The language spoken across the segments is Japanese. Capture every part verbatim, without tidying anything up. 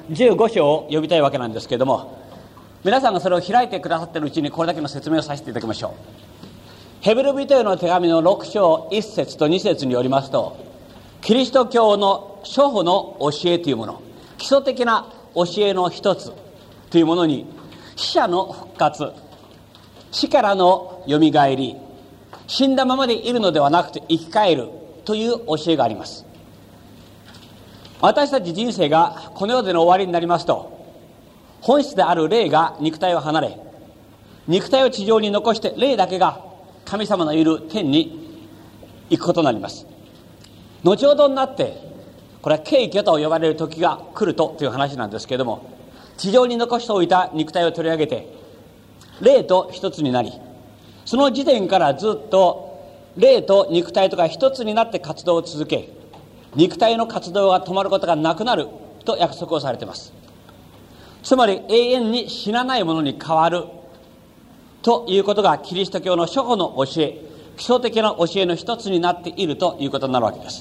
じゅうご章を読みたいわけなんですけれども、皆さんがそれを開いてくださっているうちにこれだけの説明をさせていただきましょう。ヘブル人への手紙のろく章いち節とに節によりますと、キリスト教の初歩の教えというもの、基礎的な教えの一つというものに、死者の復活、死からのよみがえり、死んだままでいるのではなくて生き返るという教えがあります。私たち人生がこの世での終わりになりますと、本質である霊が肉体を離れ、肉体を地上に残して霊だけが神様のいる天に行くことになります。後ほどになってこれは敬虚と呼ばれる時が来るとという話なんですけれども、地上に残しておいた肉体を取り上げて霊と一つになり、その時点からずっと霊と肉体とが一つになって活動を続け、肉体の活動が止まることがなくなると約束をされています。つまり永遠に死なないものに変わるということがキリスト教の初歩の教え、基礎的な教えの一つになっているということになるわけです。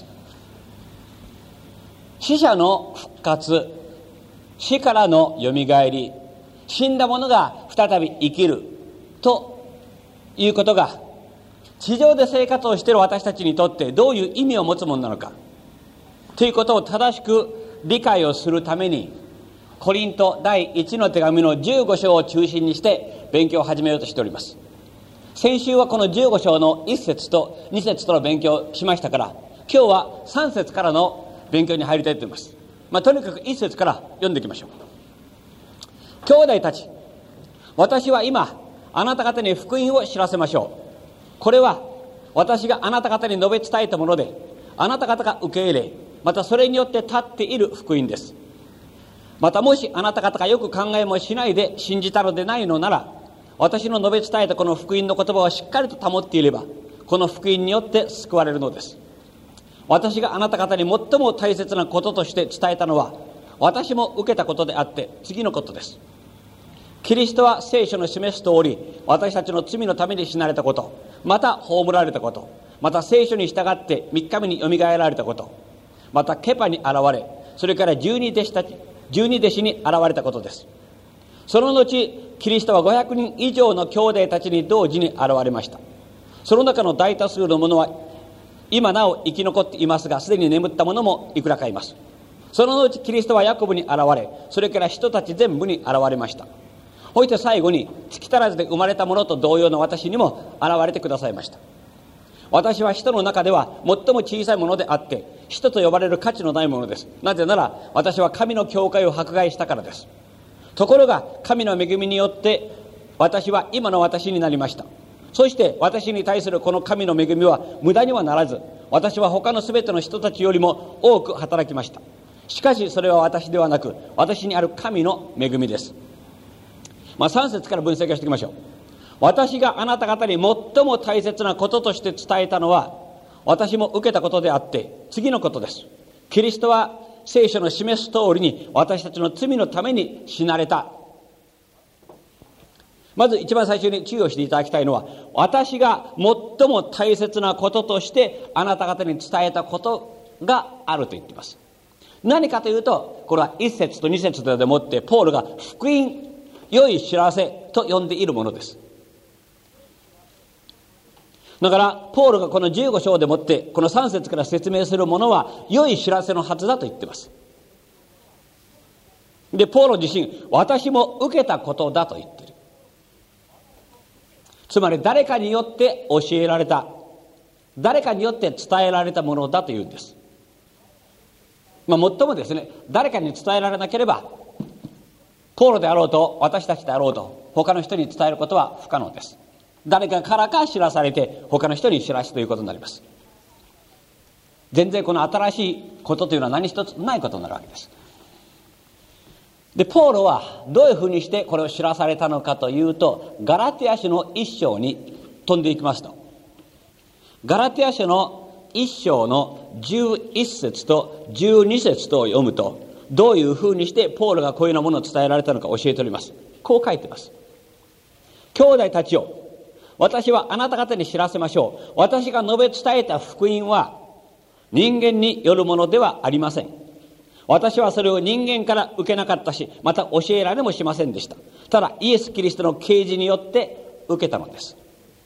死者の復活、死からのよみがえり、死んだ者が再び生きるということが、地上で生活をしている私たちにとってどういう意味を持つものなのかということを正しく理解をするために、コリント第一の手紙のじゅうご章を中心にして勉強を始めようとしております。先週はこのじゅうご章のいち節とに節との勉強をしましたから、今日はさん節からの勉強に入りたいと思います。まあ、とにかくいち節から読んでいきましょう。兄弟たち、私は今あなた方に福音を知らせましょう。これは私があなた方に述べ伝えたもので、あなた方が受け入れ、またそれによって立っている福音です。またもしあなた方がよく考えもしないで信じたのでないのなら、私の述べ伝えたこの福音の言葉をしっかりと保っていれば、この福音によって救われるのです。私があなた方に最も大切なこととして伝えたのは、私も受けたことであって次のことです。キリストは聖書の示す通り、私たちの罪のために死なれたこと、また葬られたこと、また聖書に従って三日目によみがえられたこと、またケパに現れ、それから十二弟子たち十二弟子に現れたことです。その後キリストはごひゃくにん以上の兄弟たちに同時に現れました。その中の大多数の者は今なお生き残っていますが、すでに眠った者もいくらかいます。その後キリストはヤコブに現れ、それから人たち全部に現れました。そして最後に月足らずで生まれた者と同様の私にも現れてくださいました。私は人の中では最も小さいものであって、人と呼ばれる価値のないものです。なぜなら私は神の教会を迫害したからです。ところが神の恵みによって私は今の私になりました。そして私に対するこの神の恵みは無駄にはならず、私は他のすべての人たちよりも多く働きました。しかしそれは私ではなく、私にある神の恵みです。まあ、さん節から分析をしていきましょう。私があなた方に最も大切なこととして伝えたのは、私も受けたことであって次のことです。キリストは聖書の示す通りに私たちの罪のために死なれた。まず一番最初に注意をしていただきたいのは、私が最も大切なこととしてあなた方に伝えたことがあると言っています。何かというと、これはいち節とに節でもってポールが福音、良い知らせと呼んでいるものです。だからポールがこのじゅうご章でもってこのさん節から説明するものは良い知らせのはずだと言っています。でポール自身、私も受けたことだと言っている。つまり誰かによって教えられた、誰かによって伝えられたものだというんです。まあもっともですね、誰かに伝えられなければポールであろうと私たちであろうと他の人に伝えることは不可能です。誰かからか知らされて他の人に知らすということになります。全然この新しいことというのは何一つないことになるわけです。でポールはどういうふうにしてこれを知らされたのかというと、ガラテヤ書の一章に飛んでいきますと、ガラテヤ書の一章のじゅういち節とじゅうに節とを読むと、どういうふうにしてポールがこういうようなものを伝えられたのか教えております。こう書いています。兄弟たちよ、私はあなた方に知らせましょう。私が述べ伝えた福音は人間によるものではありません。 私はそれを人間から受けなかったし、また教えられもしませんでした。ただイエス・キリストの啓示によって受けたのです。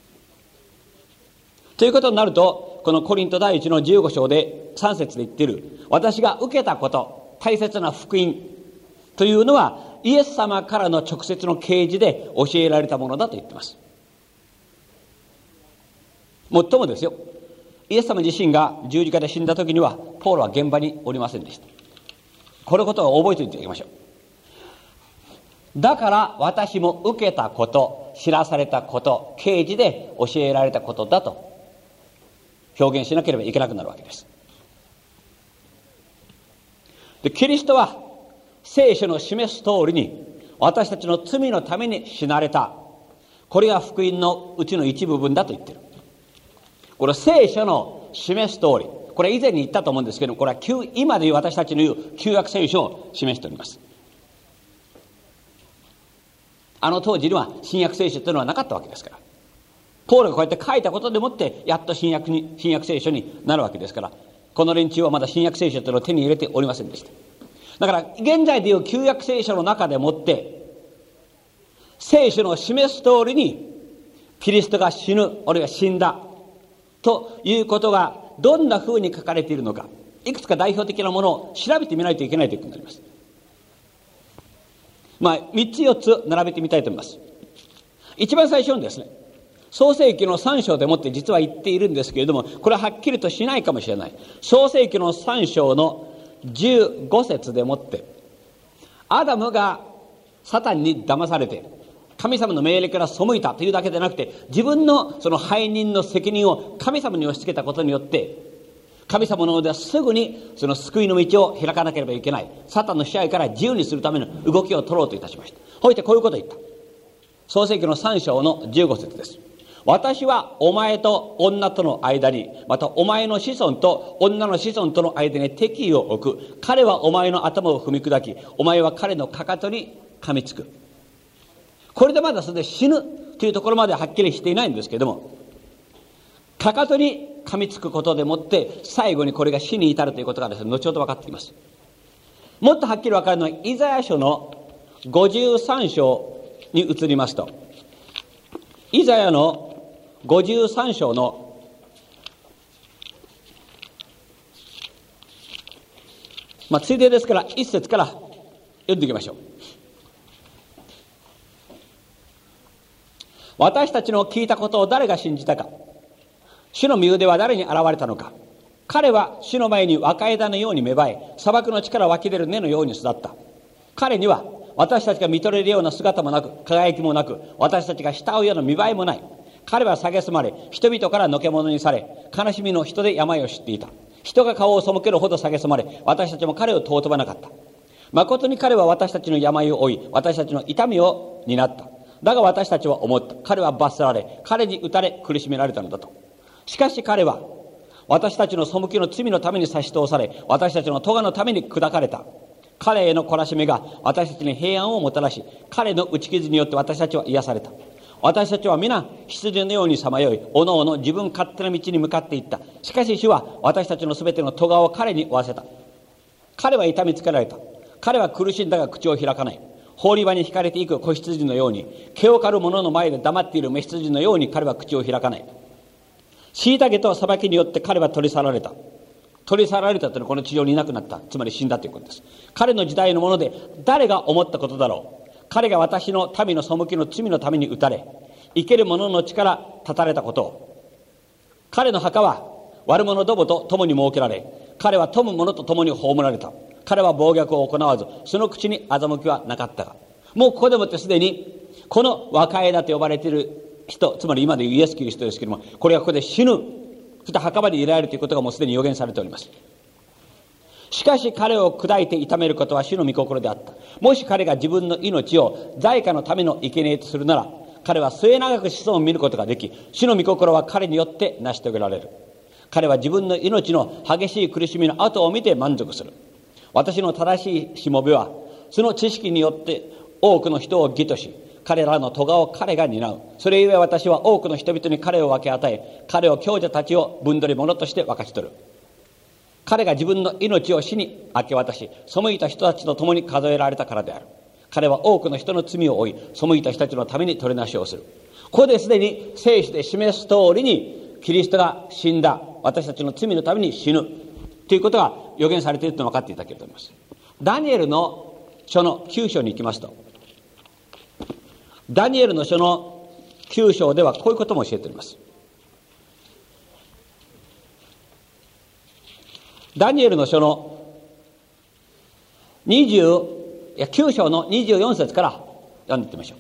ということになると、このコリント第一のじゅうご章でさん節で言っている、私が受けたこと、大切な福音というのは、イエス様からの直接の啓示で教えられたものだと言っています。もっともですよ、イエス様自身が十字架で死んだ時には、ポールは現場におりませんでした。このことを覚えておいていきましょう。だから私も受けたこと、知らされたこと、啓示で教えられたことだと表現しなければいけなくなるわけです。で、キリストは聖書の示す通りに私たちの罪のために死なれた。これが福音のうちの一部分だと言っている。これ聖書の示す通り、これ以前に言ったと思うんですけど、これは旧今でいう私たちの言う旧約聖書を示しております。あの当時には新約聖書というのはなかったわけですから、ポールがこうやって書いたことでもってやっと新約に新約聖書になるわけですから、この連中はまだ新約聖書というのを手に入れておりませんでした。だから現在でいう旧約聖書の中でもって聖書の示す通りにキリストが死ぬ、あるいは死んだということがどんな風に書かれているのか、いくつか代表的なものを調べてみないといけないということになります。まあみっつよっつ並べてみたいと思います。一番最初にですね、創世記のさん章でもって実は言っているんですけれども、これははっきりとしないかもしれない。創世記のさん章のじゅうご節でもって、アダムがサタンに騙されて神様の命令から背いたというだけでなくて、自分のその背任の責任を神様に押し付けたことによって、神様の方ではすぐにその救いの道を開かなければいけない、サタンの支配から自由にするための動きを取ろうといたしました。ほいてこういうことを言った。創世記のさん章のじゅうご節です。私はお前と女との間に、またお前の子孫と女の子孫との間に敵意を置く。彼はお前の頭を踏み砕き、お前は彼のかかとに噛みつく。これでまだそれで死ぬというところまではっきりしていないんですけれども、かかとに噛みつくことでもって最後にこれが死に至るということがですね、後ほど分かっています。もっとはっきり分かるのはイザヤ書のごじゅうさん章に移りますと、イザヤのごじゅうさん章のまあついでですから一節から読んでいきましょう。私たちの聞いたことを誰が信じたか、主の身腕は誰に現れたのか。彼は主の前に若枝のように芽生え、砂漠の地から湧き出る根のように育った。彼には私たちが見とれるような姿もなく、輝きもなく、私たちが慕うような見栄えもない。彼は蔑まれ、人々からのけ者にされ、悲しみの人で病を知っていた。人が顔を背けるほど蔑まれ、私たちも彼を尊ばなかった。誠に彼は私たちの病を負い、私たちの痛みを担った。だが私たちは思った。彼は罰せられ、彼に打たれ苦しめられたのだと。しかし彼は私たちの背きの罪のために差し通され、私たちの咎のために砕かれた。彼への懲らしめが私たちに平安をもたらし、彼の打ち傷によって私たちは癒された。私たちは皆羊のようにさまよい、おのおの自分勝手な道に向かっていった。しかし主は私たちのすべての咎を彼に負わせた。彼は痛みつけられた。彼は苦しんだが口を開かない。放り場に引かれていく子羊のように、毛を刈る者の前で黙っている雌羊のように彼は口を開かない。虐げと裁きによって彼は取り去られた。取り去られたというのはこの地上にいなくなった。つまり死んだということです。彼の時代のもので誰が思ったことだろう。彼が私の民の背きの罪のために打たれ、生ける者の力断たれたことを。彼の墓は悪者どもと共に設けられ、彼は富む者と共に葬られた。彼は暴虐を行わず、その口に欺きはなかったが。もうここでもってすでにこの若枝と呼ばれている人、つまり今でいうイエス・キリストですけれども、これがここで死ぬ、そして墓場に入れられるということがもうすでに予言されております。しかし彼を砕いて痛めることは主の御心であった。もし彼が自分の命を罪過のための生贄とするなら、彼は末永く子孫を見ることができ、主の御心は彼によって成し遂げられる。彼は自分の命の激しい苦しみの後を見て満足する。私の正しいしもべはその知識によって多くの人を義とし、彼らの咎を彼が担う。それゆえ私は多くの人々に彼を分け与え、彼を強者たちを分取り者として分かち取る。 彼が自分の命を死に明け渡し、背いた人たちと共に数えられたからである。彼は多くの人の罪を負い、背いた人たちのために取りなしをする。ここですでに聖書で示す通りに、キリストが死んだ、私たちの罪のために死ぬということが予言されていると分かっていただけると思います。ダニエルの書のきゅう章に行きますと、ダニエルの書のきゅう章ではこういうことも教えております。ダニエルの書のにじゅういやきゅう章のにじゅうよん節から読んでいってみましょう。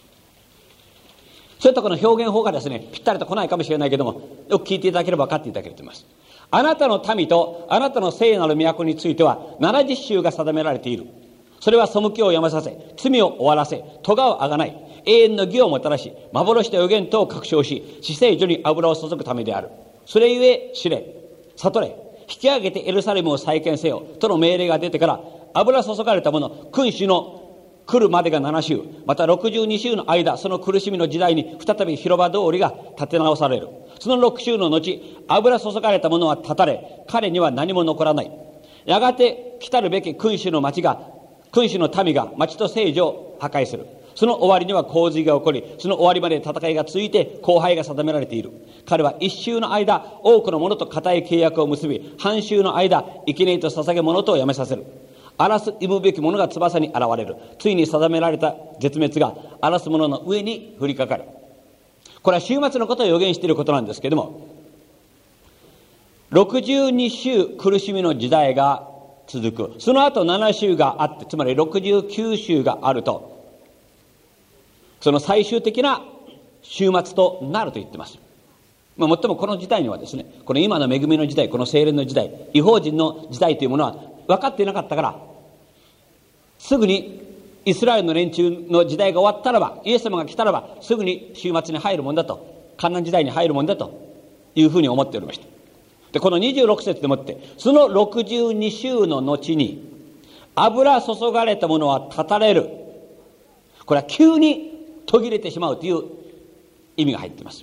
ちょっとこの表現法がですね、ぴったりと来ないかもしれないけども、よく聞いていただければ分かっていただけると思います。あなたの民とあなたの聖なる都についてはななじゅっ州が定められている。それは背きをやめさせ、罪を終わらせ、咎をあがない、永遠の義をもたらし、幻と予言とを確証し、至聖所に油を注ぐためである。それゆえ知れ、悟れ、引き上げてエルサレムを再建せよとの命令が出てから、油注がれた者、君主の来るまでがなな週、またろくじゅうに週の間、その苦しみの時代に再び広場通りが立て直される。そのろく週の後、油注がれた者は断たれ、彼には何も残らない。やがて来たるべき君主の町が、君主の民が町と聖女を破壊する。その終わりには洪水が起こり、その終わりまで戦いが続いて荒廃が定められている。彼は一週の間、多くの者と固い契約を結び、半週の間、生贄と捧げ物とをやめさせる。荒らす忌むべき者が翼に現れる。ついに定められた絶滅が荒らす者の上に降りかかる。これは終末のことを予言していることなんですけれども、ろくじゅうに週苦しみの時代が続く。その後なな週があって、つまりろくじゅうきゅう週があると、その最終的な終末となると言ってます。まあ、もっともこの時代にはですね、この今の恵みの時代、この聖霊の時代、異邦人の時代というものは分かっていなかったから、すぐにイスラエルの連中の時代が終わったらば、イエス様が来たらばすぐに終末に入るもんだと、観難時代に入るもんだというふうに思っておりました。でこのにじゅうろく節でもって、そのろくじゅうに週の後に油注がれたものは断たれる。これは急に途切れてしまうという意味が入っています。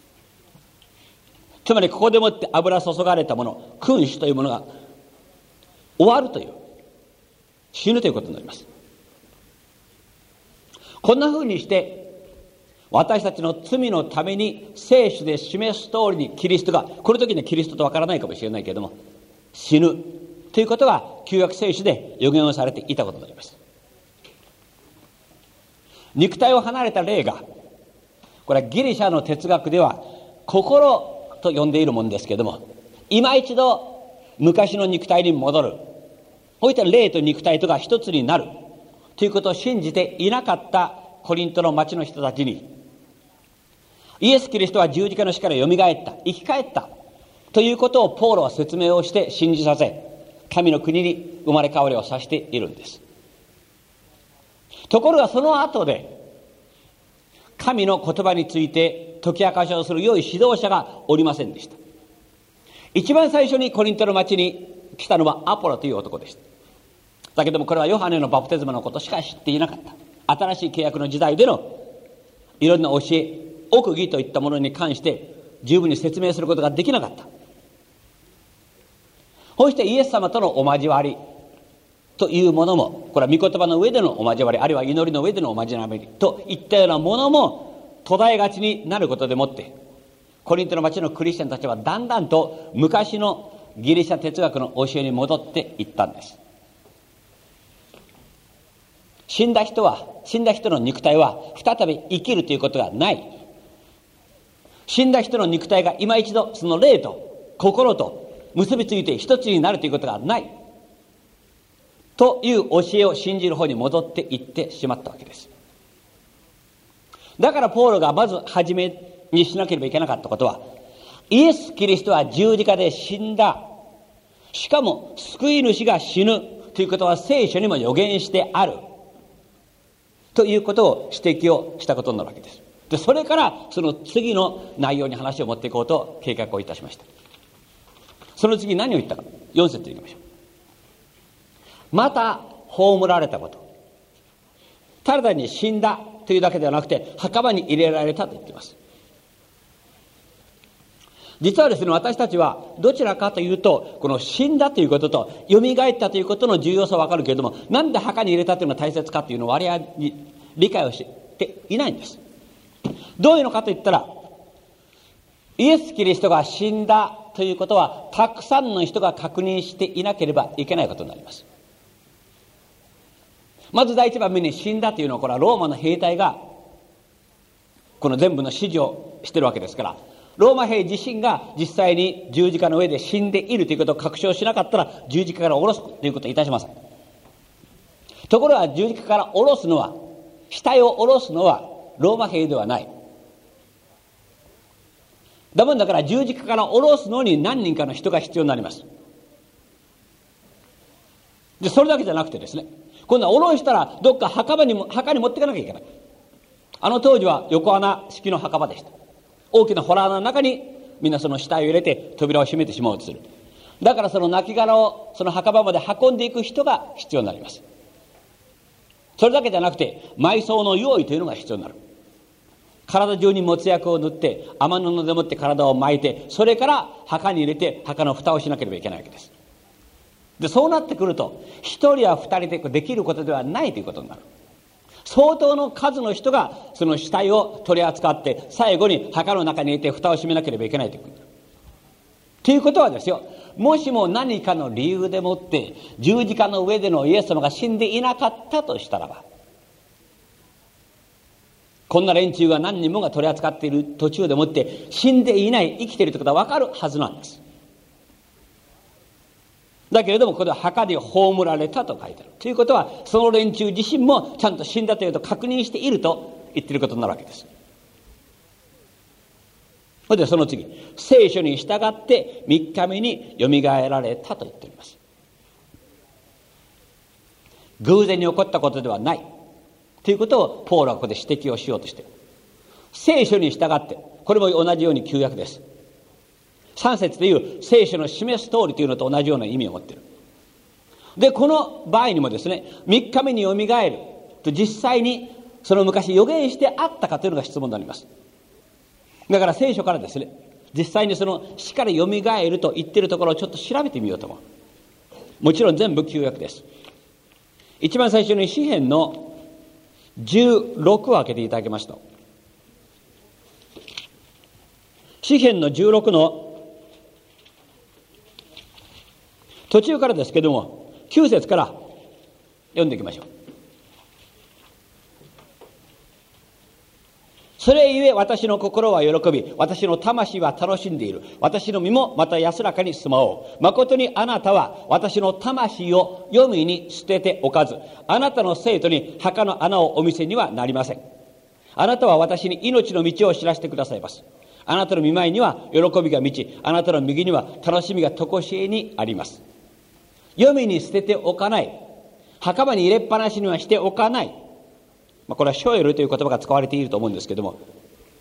つまりここでもって油注がれたもの、君主というものが終わるという、死ぬということになります。こんな風にして私たちの罪のために聖書で示す通りにキリストが、この時にはキリストとわからないかもしれないけれども、死ぬということが旧約聖書で予言をされていたことになります。肉体を離れた霊が、これはギリシャの哲学では心と呼んでいるものですけれども、今一度昔の肉体に戻る、こういった霊と肉体とが一つになるということを信じていなかったコリントの町の人たちに、イエス・キリストは十字架の死からよみがえった、生き返ったということをポーロは説明をして信じさせ、神の国に生まれ変わりをさせているんです。ところがその後で神の言葉について解き明かしをする良い指導者がおりませんでした。一番最初にコリントの町に来たのはアポロという男でした。だけどもこれはヨハネのバプテスマのことしか知っていなかった。新しい契約の時代でのいろんな教え、奥義といったものに関して十分に説明することができなかった。そしてイエス様とのお交わりというものも、これは御言葉の上でのお交わり、あるいは祈りの上でのお交わりといったようなものも途絶えがちになることでもって、コリントの町のクリスチャンたちはだんだんと昔のギリシャ哲学の教えに戻っていったんです。死んだ人は、死んだ人の肉体は再び生きるということがない。死んだ人の肉体が今一度その霊と心と結びついて一つになるということがないという教えを信じる方に戻っていってしまったわけです。だからポールがまず初めにしなければいけなかったことは、イエス・キリストは十字架で死んだ、しかも救い主が死ぬということは聖書にも予言してあるということを指摘をしたことになるわけです。でそれからその次の内容に話を持っていこうと計画をいたしました。その次何を言ったか、よん節でいきましょう。また葬られたこと、ただ単に死んだというだけではなくて墓場に入れられたと言っています。 実はですね、私たちはどちらかというと、この死んだということと蘇ったということの重要さはわかるけれども、なんで墓に入れたというのが大切かというのを我々に理解をしていないんです。どういうのかといったら、イエス・キリストが死んだということは、たくさんの人が確認していなければいけないことになります。まず第一番目に死んだというのは、これはローマの兵隊がこの全部の指示をしているわけですから、ローマ兵自身が実際に十字架の上で死んでいるということを確証しなかったら、十字架から下ろすということをいたしません。ところが十字架から下ろすのは、死体を下ろすのはローマ兵ではない。だもんだから十字架から下ろすのに何人かの人が必要になります。で、それだけじゃなくてですね、今度は下ろしたらどっか墓場にも、墓に持っていかなきゃいけない。あの当時は横穴式の墓場でした。大きな洞穴の中にみんなその死体を入れて扉を閉めてしまおうとする。だからその亡骸をその墓場まで運んでいく人が必要になります。それだけじゃなくて埋葬の用意というのが必要になる。体中に没薬を塗って雨布でもって体を巻いて、それから墓に入れて墓の蓋をしなければいけないわけです。で、そうなってくると一人や二人でできることではないということになる。相当の数の人がその死体を取り扱って最後に墓の中に入れて蓋を閉めなければいけないということになる。ということはですよ、もしも何かの理由でもって十字架の上でのイエス様が死んでいなかったとしたらば、こんな連中が何人もが取り扱っている途中でもって死んでいない、生きているということは分かるはずなんです。だけれどもここでは墓で葬られたと書いてある。ということはその連中自身もちゃんと死んだというと確認していると言っていることになるわけです。それでその次、聖書に従ってみっかめによみがえられたと言っております。偶然に起こったことではないということをポールはここで指摘をしようとしている。聖書に従って、これも同じように旧約です。さん節でいう聖書の示す通りというのと同じような意味を持っている。で、この場合にもですね、みっかめによみがえると実際にその昔予言してあったかというのが質問になります。だから聖書からですね、実際にその死からよみがえると言っているところをちょっと調べてみようと思う。もちろん全部旧約です。一番最初に詩編のじゅうろくを開けていただけますと、詩編のじゅうろくの途中からですけども、きゅう節から読んでいきましょう。それゆえ私の心は喜び、私の魂は楽しんでいる。私の身もまた安らかに住まおう。誠にあなたは私の魂を黄泉に捨てておかず、あなたの生徒に墓の穴をお見せにはなりません。あなたは私に命の道を知らせてくださいます。あなたの御前には喜びが満ち、あなたの右には楽しみが常しえにあります。黄泉に捨てておかない、墓場に入れっぱなしにはしておかない、まあ、これはショエルという言葉が使われていると思うんですけども、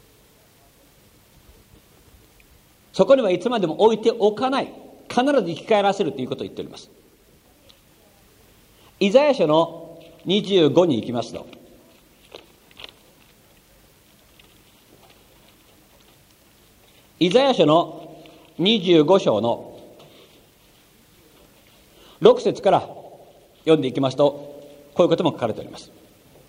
そこにはいつまでも置いておかない、必ず生き返らせるということを言っております。イザヤ書のにじゅうごに行きますと、イザヤ書のにじゅうご章のろく節から読んでいきますと、こういうことも書かれております。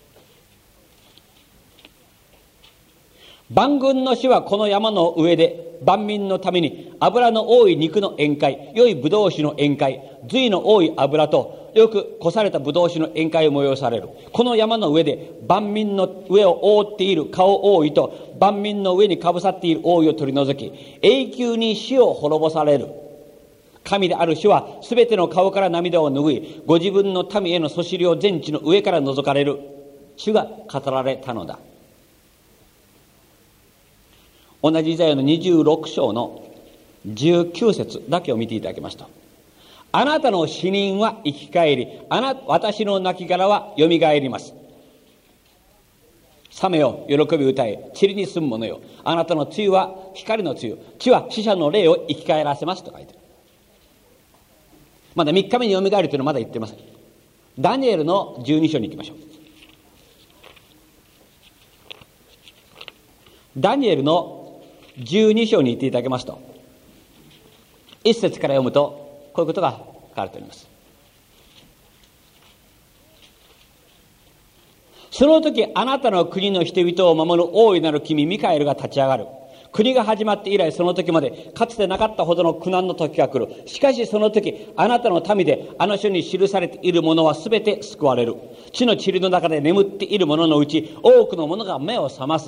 万軍の主はこの山の上で万民のために油の多い肉の宴会、良い葡萄酒の宴会、髄の多い油とよくこされた葡萄酒の宴会を催される。この山の上で万民の上を覆っている顔覆いと万民の上にかぶさっている覆いを取り除き、永久に死を滅ぼされる。神である主はすべての顔から涙を拭い、ご自分の民へのそしりを全地の上から除かれる。主が語られたのだ。同じイザヤのにじゅうろく章のじゅうきゅう節だけを見ていただきますと、あなたの死人は生き返り、あな私の亡骸はよみがえります。さめよ、喜び歌え、塵に住む者よ、あなたの露は光の露、地は死者の霊を生き返らせますと書いてある。まだみっかめによみがえるというのはまだ言っていません。ダニエルのじゅうに章に行きましょう。ダニエルのじゅうに章に行っていただけますと、 一節から読むとこういうことが書かれております。その時あなたの国の人々を守る大いなる君ミカエルが立ち上がる。国が始まって以来その時までかつてなかったほどの苦難の時が来る。しかしその時あなたの民であの書に記されているものはすべて救われる。地の塵の中で眠っている者のうち多くの者が目を覚ます。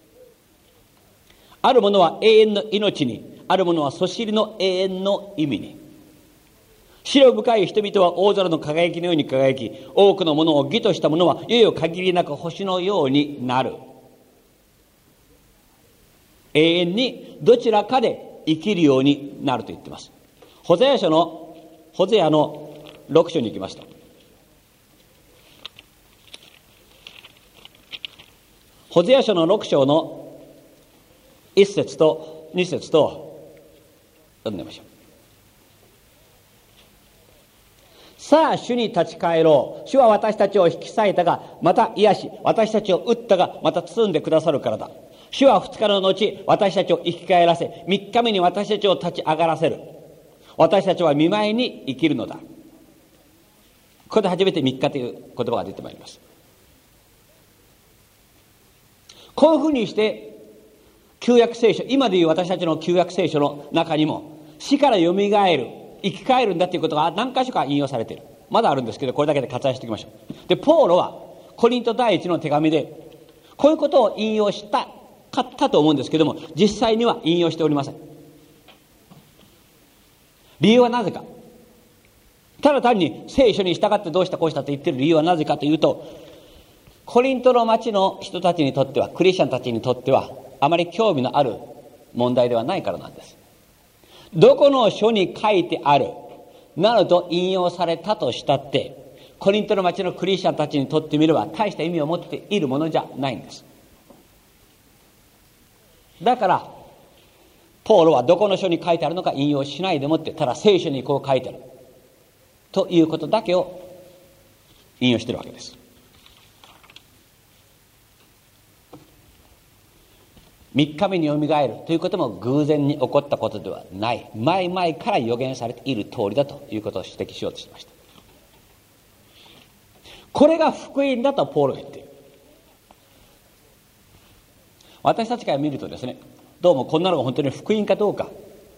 ある者は永遠の命に、ある者はそしりの永遠の意味に。白深い人々は大空の輝きのように輝き、多くのものを義とした者はいよいよ限りなく星のようになる。永遠にどちらかで生きるようになると言っています。ホゼア書のホゼアのろく章に行きますと、ホゼア書のろく章のいち節とに節と読んでみましょう。さあ主に立ち返ろう。主は私たちを引き裂いたがまた癒し、私たちを打ったがまた包んでくださるからだ。主は二日の後私たちを生き返らせ、三日目に私たちを立ち上がらせる。私たちは見舞いに生きるのだ。ここで初めて三日という言葉が出てまいります。こういうふうにして旧約聖書、今でいう私たちの旧約聖書の中にも死からよみがえる、生き返るんだということが何箇所か引用されている。まだあるんですけどこれだけで割愛しておきましょう。でポーロはコリント第一の手紙でこういうことを引用したかったと思うんですけども、実際には引用しておりません。理由はなぜか、ただ単に聖書に従ってどうしたこうしたと言っている理由はなぜかというと、コリントの町の人たちにとっては、クリスチャンたちにとってはあまり興味のある問題ではないからなんです。どこの書に書いてあるなどと引用されたとしたってコリントの町のクリスチャンたちにとってみれば大した意味を持っているものじゃないんです。だからポーロはどこの書に書いてあるのか引用しないでもって、ただ聖書にこう書いてあるということだけを引用しているわけです。三日目によみがえるということも偶然に起こったことではない。前々から予言されている通りだということを指摘しようとしました。これが福音だとポーロが言っている。私たちから見るとですね、どうもこんなのが本当に福音かどうか、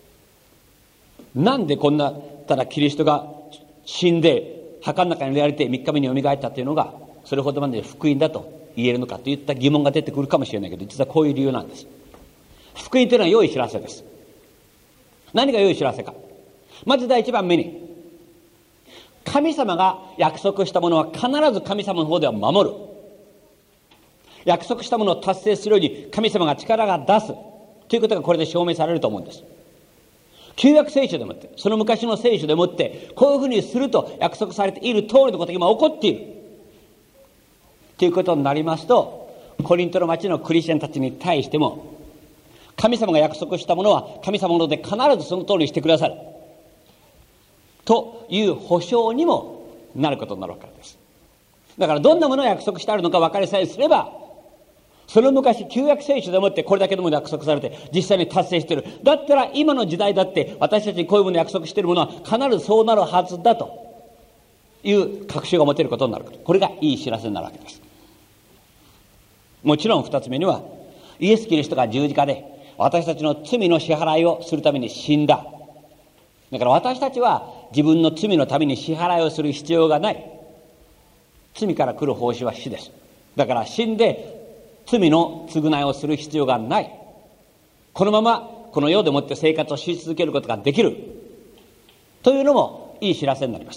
なんでこんなただキリストが死んで墓の中に入れられて三日目によみがえったというのがそれほどまで福音だと言えるのかといった疑問が出てくるかもしれないけど、実はこういう理由なんです。福音というのは良い知らせです。何が良い知らせか。まず第一番目に、神様が約束したものは必ず神様の方では守る。約束したものを達成するように神様が力が出すということがこれで証明されると思うんです。旧約聖書でもって、その昔の聖書でもってこういうふうにすると約束されている通りのことが今起こっているということになりますと、コリントの町のクリスチャンたちに対しても神様が約束したものは神様のもので必ずその通りにしてくださるという保証にもなることになるからです。だからどんなものを約束してあるのか分かりさえすれば、その昔旧約聖書でもってこれだけのもの約束されて実際に達成している。だったら今の時代だって私たちにこういうもの約束しているものは必ずそうなるはずだという確信が持てることになる。これがいい知らせになるわけです。もちろん二つ目には、イエス・キリストが十字架で私たちの罪の支払いをするために死んだ。だから私たちは自分の罪のために支払いをする必要がない。罪から来る報酬は死です。だから死んで罪の償いをする必要がない。このままこの世でもって生活をし続けることができるというのもいい知らせになります。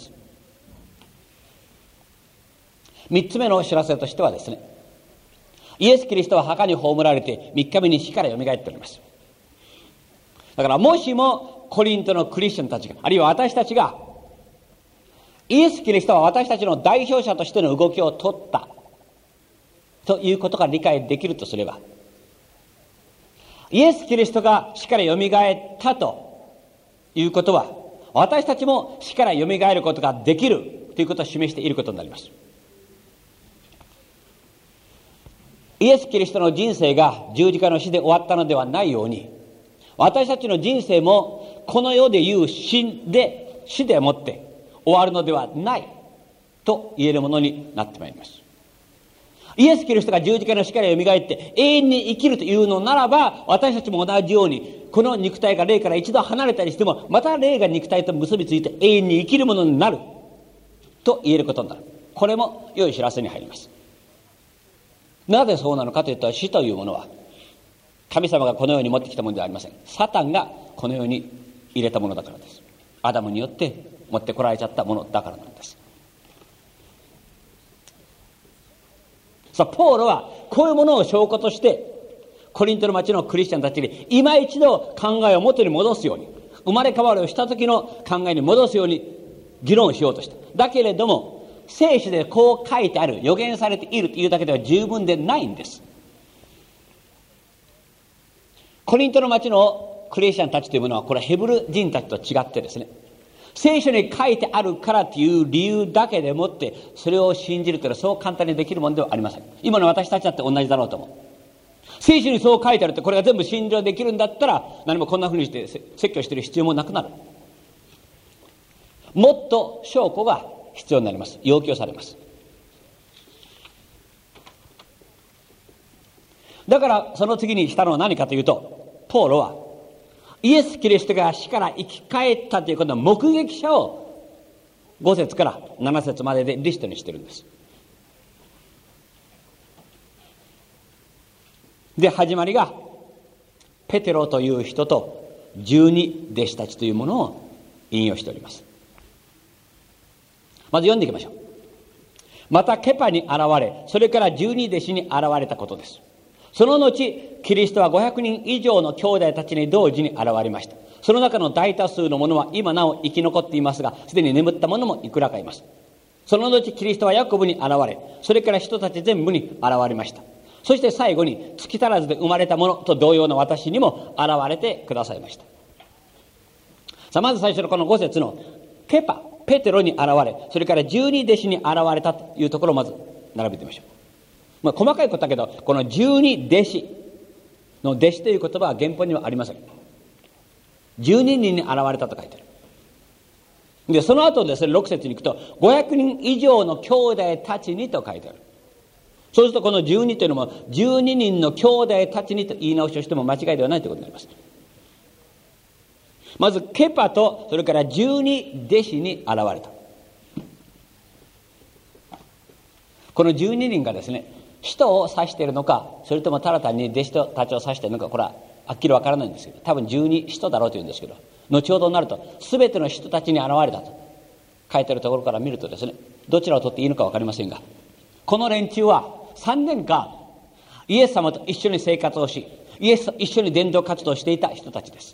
三つ目の知らせとしてはですね、イエス・キリストは墓に葬られて三日目に死からよみがえっております。だからもしもコリントのクリスチャンたちが、あるいは私たちがイエス・キリストは私たちの代表者としての動きを取ったということが理解できるとすれば、イエス・キリストが死からよみがえったということは私たちも死からよみがえることができるということを示していることになります。イエス・キリストの人生が十字架の死で終わったのではないように、私たちの人生もこの世でいう死んで死でもって終わるのではないと言えるものになってまいります。イエス・キリストが十字架の死からよみがえって永遠に生きるというのならば、私たちも同じようにこの肉体が霊から一度離れたりしても、また霊が肉体と結びついて永遠に生きるものになると言えることになる。これも良い知らせに入ります。なぜそうなのかというと、死というものは神様がこの世に持ってきたものではありません。サタンがこの世に入れたものだからです。アダムによって持ってこられちゃったものだからなんです。さあ、ポーロはこういうものを証拠としてコリントの町のクリスチャンたちに今一度考えを元に戻すように、生まれ変わりをした時の考えに戻すように議論しようとした。だけれども聖書でこう書いてある、予言されているというだけでは十分でないんです。コリントの町のクリスチャンたちというものは、これはヘブル人たちと違ってですね、聖書に書いてあるからという理由だけでもってそれを信じるというのはそう簡単にできるものではありません。今の私たちだって同じだろうと思う。聖書にそう書いてあるって、これが全部信条できるんだったら何もこんなふうにして説教してる必要もなくなる。もっと証拠が必要になります。要求されます。だからその次にしたのは何かというと、ポーロはイエス・キリストが死から生き返ったということの目撃者をご節からなな節まででリストにしてるんです。で、始まりがペテロという人と十二弟子たちというものを引用しております。まず読んでいきましょう。またケパに現れ、それから十二弟子に現れたことです。その後キリストはごひゃくにん以上の兄弟たちに同時に現れました。その中の大多数の者は今なお生き残っていますが、すでに眠った者もいくらかいます。その後キリストはヤコブに現れ、それから人たち全部に現れました。そして最後に月足らずで生まれた者と同様の私にも現れてくださいました。さあ、まず最初のこのご節のケパ、ペテロに現れ、それから十二弟子に現れたというところをまず並べてみましょう。まあ、細かいことだけど、この十二弟子の弟子という言葉は原本にはありません。十二人に現れたと書いてある。で、その後ですね、ろく節に行くとごひゃくにん以上の兄弟たちにと書いてある。そうするとこの十二というのも十二人の兄弟たちにと言い直しをしても間違いではないということになります。まずケパとそれから十二弟子に現れた。この十二人がですね、人を指しているのか、それともただ単に弟子たちを指しているのか、これははっきりわからないんですけど、多分十二使徒だろうというんですけど、後ほどになると全ての人たちに現れたと書いてあるところから見るとですね、どちらを取っていいのかわかりませんが、この連中はさんねんかんイエス様と一緒に生活をし、イエスと一緒に伝道活動をしていた人たちです。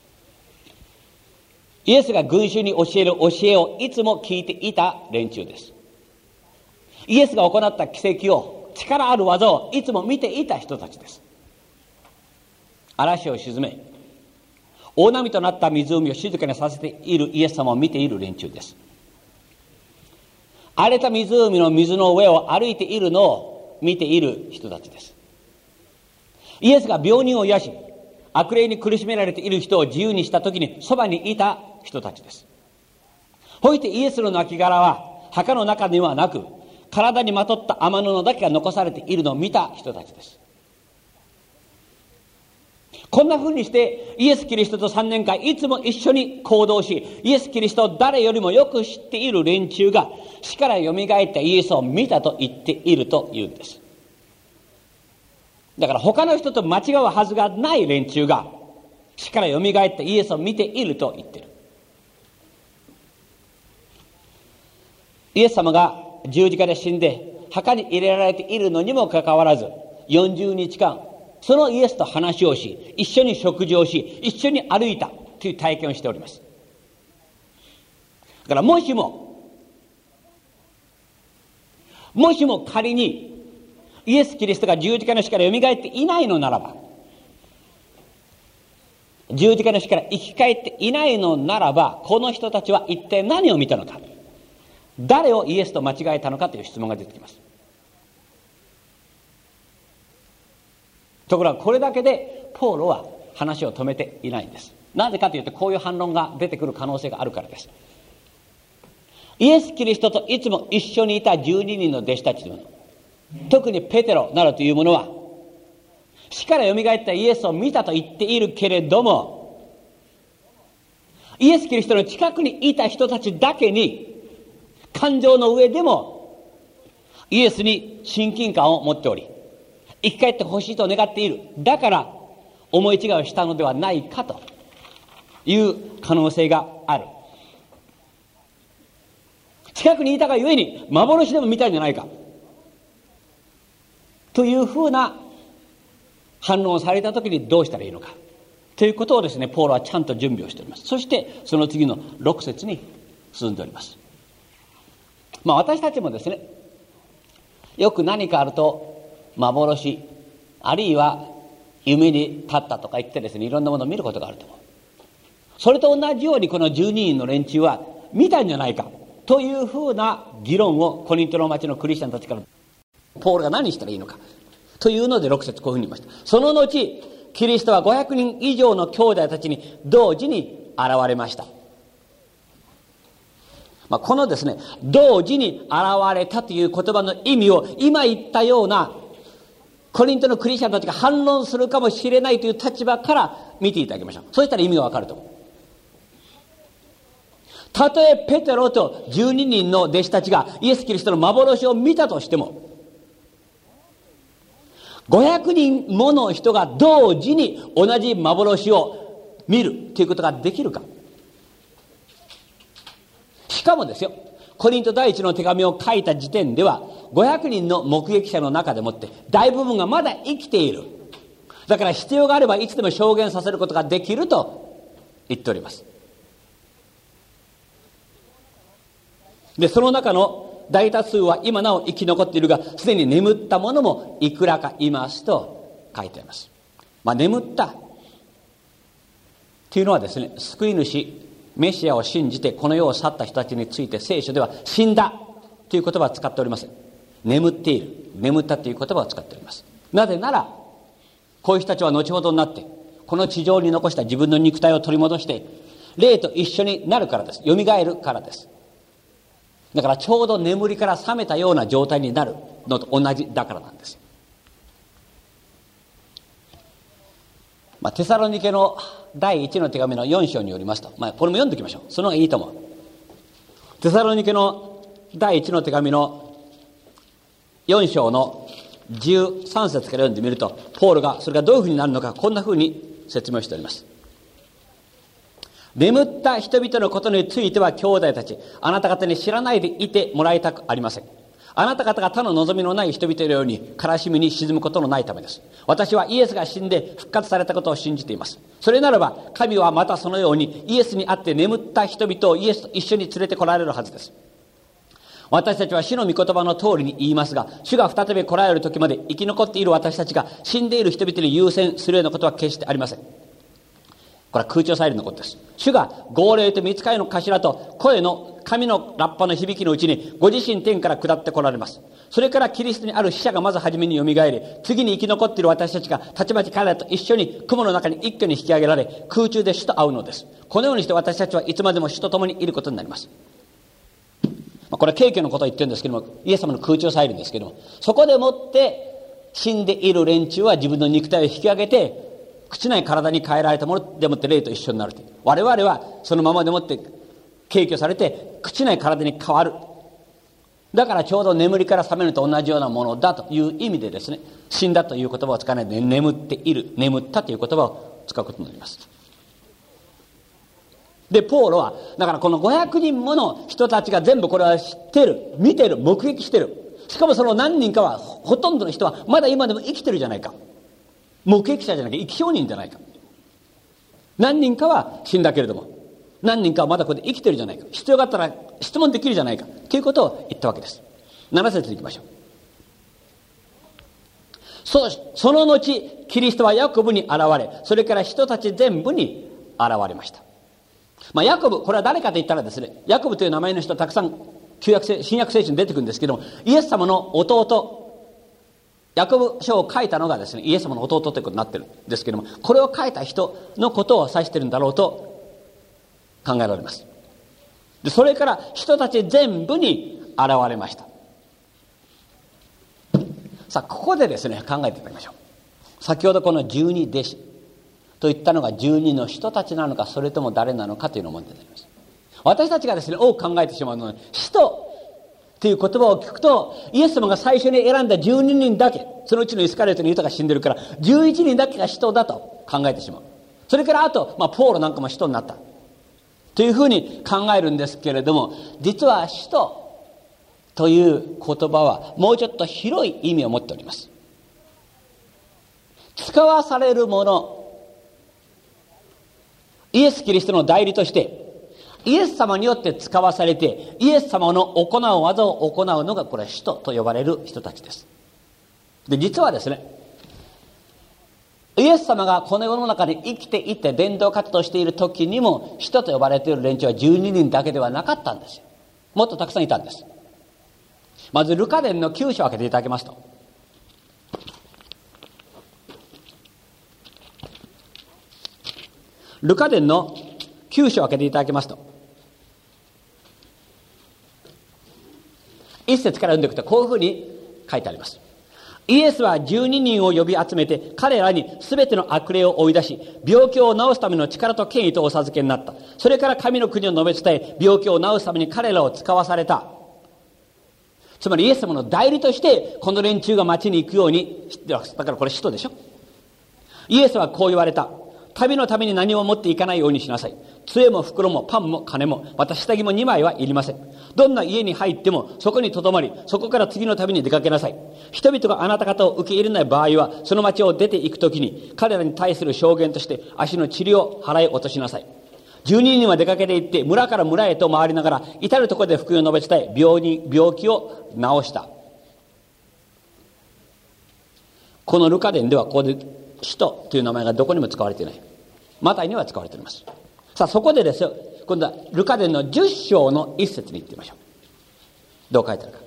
イエスが群衆に教える教えをいつも聞いていた連中です。イエスが行った奇跡を、力ある技をいつも見ていた人たちです。嵐を鎮め、大波となった湖を静かにさせているイエス様を見ている連中です。荒れた湖の水の上を歩いているのを見ている人たちです。イエスが病人を癒し、悪霊に苦しめられている人を自由にした時にそばにいた人たちです。ほいてイエスの亡骸は墓の中にはなく、体にまとった雨布だけが残されているのを見た人たちです。こんな風にしてイエス・キリストとさんねんかんいつも一緒に行動し、イエス・キリストを誰よりもよく知っている連中が死からよみがえったイエスを見たと言っているというんです。だから他の人と間違うはずがない連中が死からよみがえったイエスを見ていると言っている。イエス様が十字架で死んで墓に入れられているのにもかかわらず、よんじゅうにちかんそのイエスと話をし、一緒に食事をし、一緒に歩いたという体験をしております。だからもしももしも仮にイエス・キリストが十字架の死からよみがえっていないのならば、十字架の死から生き返っていないのならば、この人たちは一体何を見たのか、誰をイエスと間違えたのかという質問が出てきます。ところがこれだけでポーロは話を止めていないんです。 なぜかというと、こういう反論が出てくる可能性があるからです。イエス・キリストといつも一緒にいたじゅうににんの弟子たちの、特にペテロなどというものは、死からよみがえったイエスを見たと言っているけれども、イエス・キリストの近くにいた人たちだけに、感情の上でもイエスに親近感を持っており、生き返ってほしいと願っている。だから思い違いをしたのではないかという可能性がある。近くにいたがゆえに幻でも見たんじゃないかというふうな反論をされたときにどうしたらいいのかということをですね、ポールはちゃんと準備をしております。そしてその次のろく節に進んでおります。まあ私たちもですね、よく何かあると幻、あるいは夢に立ったとか言ってですね、いろんなものを見ることがあると思う。それと同じようにこのじゅうににんの連中は見たんじゃないかというふうな議論をコリントの町のクリスチャンたちから、ポールが何したらいいのかというのでろく節こういうふうに言いました。その後キリストはごひゃくにん以上の兄弟たちに同時に現れました。まあ、このですね、同時に現れたという言葉の意味を今言ったようなコリントのクリスチャンたちが反論するかもしれないという立場から見ていただきましょう。そうしたら意味がわかると思う。たとえペテロとじゅうににんの弟子たちがイエス・キリストの幻を見たとしても、ごひゃくにんもの人が同時に同じ幻を見るということができるか。しかもですよ、コリント第一の手紙を書いた時点ではごひゃくにんの目撃者の中でもって大部分がまだ生きている。だから必要があればいつでも証言させることができると言っております。でその中の大多数は今なお生き残っているが、すでに眠った者もいくらかいますと書いてあります。まあ、眠ったというのはですね、救い主メシアを信じてこの世を去った人たちについて聖書では死んだという言葉を使っておりません。眠っている、眠ったという言葉を使っております。なぜならこういう人たちは後ほどになってこの地上に残した自分の肉体を取り戻して霊と一緒になるからです。よみがえるからです。だからちょうど眠りから覚めたような状態になるのと同じだからなんです。まあ、テサロニケの第一の手紙のよん章によりますと、まあ、これも読んでおきましょう。その方がいいと思う。テサロニケの第一の手紙のよん章のじゅうさん節から読んでみると、ポールがそれがどういうふうになるのかこんなふうに説明しております。眠った人々のことについては兄弟たち、あなた方に知らないでいてもらいたくありません。あなた方が他の望みのない人々のように悲しみに沈むことのないためです。私はイエスが死んで復活されたことを信じています。それならば神はまたそのようにイエスにあって眠った人々をイエスと一緒に連れて来られるはずです。私たちは主の御言葉の通りに言いますが、主が再び来られる時まで生き残っている私たちが死んでいる人々に優先するようなことは決してありません。これは空中祭礼のことです。主が号令と御使いの頭と声の神のラッパの響きのうちにご自身天から下って来られます。それからキリストにある死者がまず初めによみがえり、次に生き残っている私たちがたちまち彼らと一緒に雲の中に一挙に引き上げられ、空中で主と会うのです。このようにして私たちはいつまでも主と共にいることになります。まあ、これは景挙のことを言ってるんですけども、イエス様の空中祭礼ですけども、そこでもって死んでいる連中は自分の肉体を引き上げて朽ちない体に変えられたものでもって霊と一緒になるという。我々はそのままでもって敬虚されて朽ちない体に変わる。だからちょうど眠りから覚めると同じようなものだという意味でですね、死んだという言葉を使わないで眠っている、眠ったという言葉を使うことになります。でポーロはだからこのごひゃくにんもの人たちが全部これは知ってる、見てる、目撃してる。しかもその何人かは、ほとんどの人はまだ今でも生きてるじゃないか。目撃者じゃなきゃ生き証人じゃないか。何人かは死んだけれども何人かはまだここで生きてるじゃないか。必要があったら質問できるじゃないかということを言ったわけです。なな節に行きましょう。そ, その後キリストはヤコブに現れ、それから人たち全部に現れました。まあ、ヤコブ、これは誰かと言ったらですね、ヤコブという名前の人はたくさん旧約聖新約聖書に出てくるんですけども、イエス様の弟ヤコブ書を書いたのがですね、イエス様の弟ということになってるんですけども、これを書いた人のことを指してるんだろうと考えられます。で、それから人たち全部に現れました。さあ、ここでですね、考えてみましょう。先ほどこの十二弟子と言ったのが十二の人たちなのか、それとも誰なのかというのも問題になります。私たちがですね、多く考えてしまうのは、使徒という言葉を聞くと、イエス様が最初に選んだじゅうににんだけ、そのうちのイスカリオテのユダが死んでるから、じゅういちにんだけが使徒だと考えてしまう。それからあと、まあ、ポーロなんかも使徒になった。というふうに考えるんですけれども、実は使徒という言葉は、もうちょっと広い意味を持っております。使わされるもの、イエス・キリストの代理として、イエス様によって使わされて、イエス様の行う技を行うのが、これは使徒と呼ばれる人たちです。で、実はですね、イエス様がこの世の中で生きていて伝道活動している時にも、使徒と呼ばれている連中はじゅうににんだけではなかったんですよ。もっとたくさんいたんです。まずルカ伝のきゅう章を開けていただきますと、ルカ伝のきゅう章を開けていただきますと、一節から読んでいくと、こういうふうに書いてあります。イエスはじゅうににんを呼び集めて、彼らにすべての悪霊を追い出し、病気を治すための力と権威とお授けになった。それから神の国を述べ伝え、病気を治すために彼らを使わされた。つまりイエス様の代理として、この連中が町に行くように、だからこれ使徒でしょ。イエスはこう言われた。旅のために何も持っていかないようにしなさい。杖も袋もパンも金も、また下着もにまいはいりません。どんな家に入ってもそこに留まり、そこから次の旅に出かけなさい。人々があなた方を受け入れない場合は、その町を出ていくときに、彼らに対する証言として足の塵を払い落としなさい。十二人は出かけて行って、村から村へと回りながら、至るところで福音を述べ伝え、病に病気を治した。このルカ伝ではここで使徒という名前がどこにも使われていない。マタイには使われております。さあ、そこでですよ、今度はルカ伝のじゅっ章の一節に行ってみましょう。どう書いてあるか。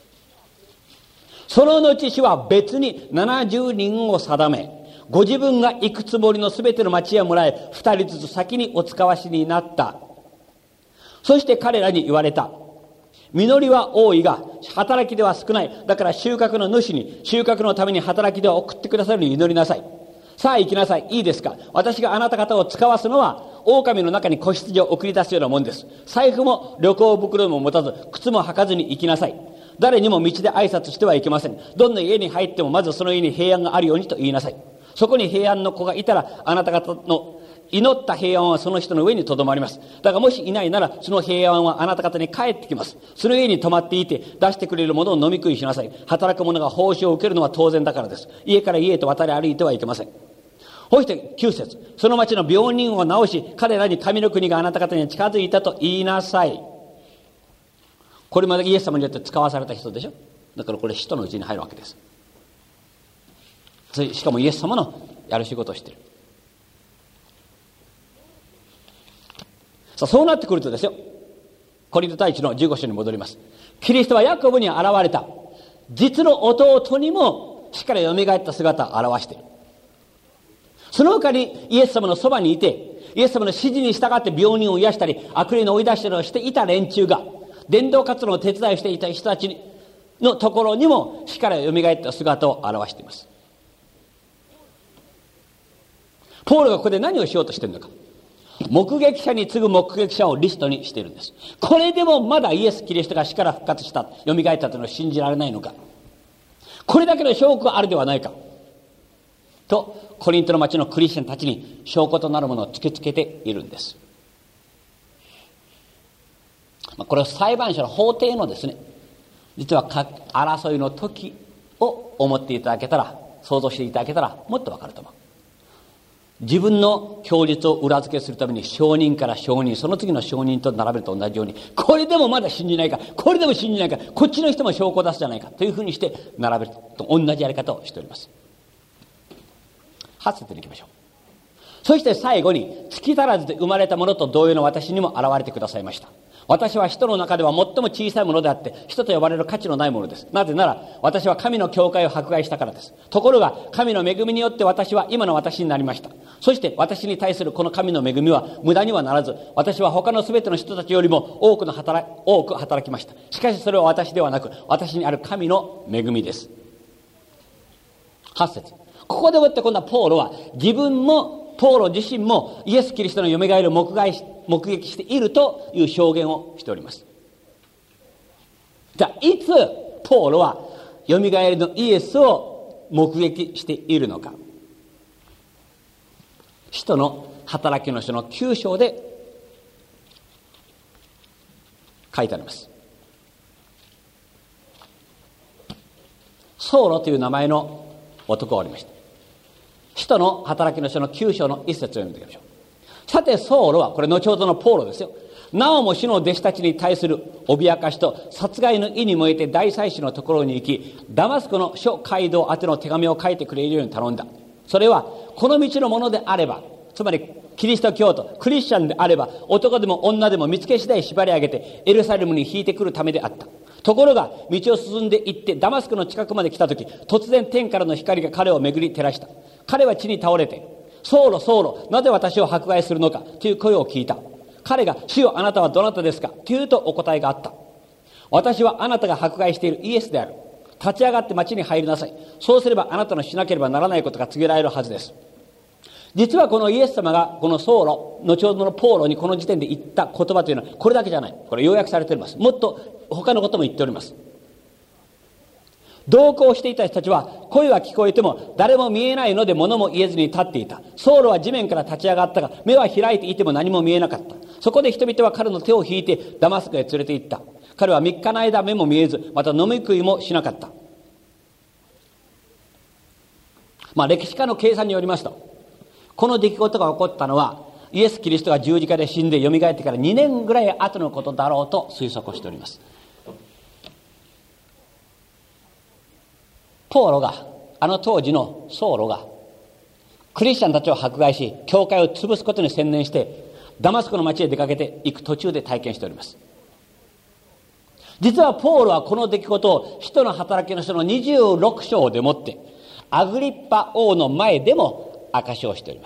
その後主は別にななじゅうにんを定め、ご自分が行くつもりのすべての町や村へ二人ずつ先にお使わしになった。そして彼らに言われた。実りは多いが働きでは少ない。だから収穫の主に収穫のために働きでは送ってくださるように祈りなさい。さあ行きなさい。いいですか。私があなた方を使わすのは、狼の中に子羊を送り出すようなもんです。財布も旅行袋も持たず、靴も履かずに行きなさい。誰にも道で挨拶してはいけません。どんな家に入ってもまずその家に平安があるようにと言いなさい。そこに平安の子がいたら、あなた方の祈った平安はその人の上にとどまります。だからもしいないなら、その平安はあなた方に帰ってきます。その家に泊まっていて、出してくれるものを飲み食いしなさい。働く者が報酬を受けるのは当然だからです。家から家へと渡り歩いてはいけません。そしてきゅう節、その町の病人を治し、彼らに神の国があなた方に近づいたと言いなさい。これまでイエス様によって使わされた人でしょ。だからこれ使徒のうちに入るわけです。しかもイエス様のやる仕事をしている。さあ、そうなってくるとですよ、コリント第一のじゅうご章に戻ります。キリストはヤコブに現れた。実の弟にも死からよみがえった姿を表している。その他にイエス様のそばにいて、イエス様の指示に従って病人を癒したり、悪霊の追い出したりをしていた連中が、伝道活動の手伝いをしていた人たちのところにも死からよみがえった姿を表しています。ポールがここで何をしようとしているのか。目撃者に次ぐ目撃者をリストにしているんです。これでもまだイエス・キリストが死から復活した、よみがえったというのを信じられないのか。これだけの証拠があるではないか。と、コリントの町のクリスチャンたちに証拠となるものを突きつけているんです。これは裁判所の法廷のですね、実は争いの時を思っていただけたら、想像していただけたらもっとわかると思う。自分の供述を裏付けするために証人から証人、その次の証人と並べると同じように、これでもまだ信じないか、これでも信じないか、こっちの人も証拠を出すじゃないかというふうにして並べると同じやり方をしております。はち節に行きましょう。そして最後に、月足らずで生まれたものと同様の私にも現れてくださいました。 私は人の中では最も小さいものであって、人と呼ばれる価値のないものです。なぜなら、私は神の教会を迫害したからです。ところが、神の恵みによって私は今の私になりました。そして私に対するこの神の恵みは無駄にはならず、私は他のすべての人たちよりも多くの働多く働きました。しかしそれは私ではなく、私にある神の恵みです。はち節。ここでもって今度はポーロは自分もポーロ自身もイエス・キリストのよみがえりを目撃し目撃しているという証言をしております。じゃあいつポーロはよみがえりのイエスを目撃しているのか。使徒の働きの書のきゅう章で書いてあります。ソーロという名前の男がおりました。使徒の働きの書のきゅう章の一節を読んでみましょう。さてソーロは、これ後ほどのポーロですよ。なおも主の弟子たちに対する脅かしと殺害の意に燃えて大祭司のところに行き、ダマスコの諸街道宛ての手紙を書いてくれるように頼んだ。それはこの道のものであれば、つまりキリスト教徒クリスチャンであれば、男でも女でも見つけ次第縛り上げてエルサレムに引いてくるためであった。ところが道を進んで行ってダマスクの近くまで来た時、突然天からの光が彼を巡り照らした。彼は地に倒れて、ソーロソーロ、なぜ私を迫害するのかという声を聞いた。彼が、主よあなたはどなたですかと言うとお答えがあった。私はあなたが迫害しているイエスである。立ち上がって町に入りなさい。そうすればあなたのしなければならないことが告げられるはずです。実はこのイエス様がこのソーロ、後ほどのポーロにこの時点で言った言葉というのはこれだけじゃない。これ要約されております。もっと他のことも言っております。同行していた人たちは声は聞こえても誰も見えないので物も言えずに立っていた。ソーロは地面から立ち上がったが目は開いていても何も見えなかった。そこで人々は彼の手を引いてダマスクへ連れて行った。彼はみっかの間目も見えず、また飲み食いもしなかった。まあ歴史家の計算によりますと、この出来事が起こったのはイエス・キリストが十字架で死んでよみがえってからにねんぐらい後のことだろうと推測しております。ポーロが、あの当時のソーロがクリスチャンたちを迫害し教会を潰すことに専念してダマスコの町へ出かけていく途中で体験しております。実はポーロはこの出来事を使徒の働きの書のにじゅうろく章でもってアグリッパ王の前でも証しをしております。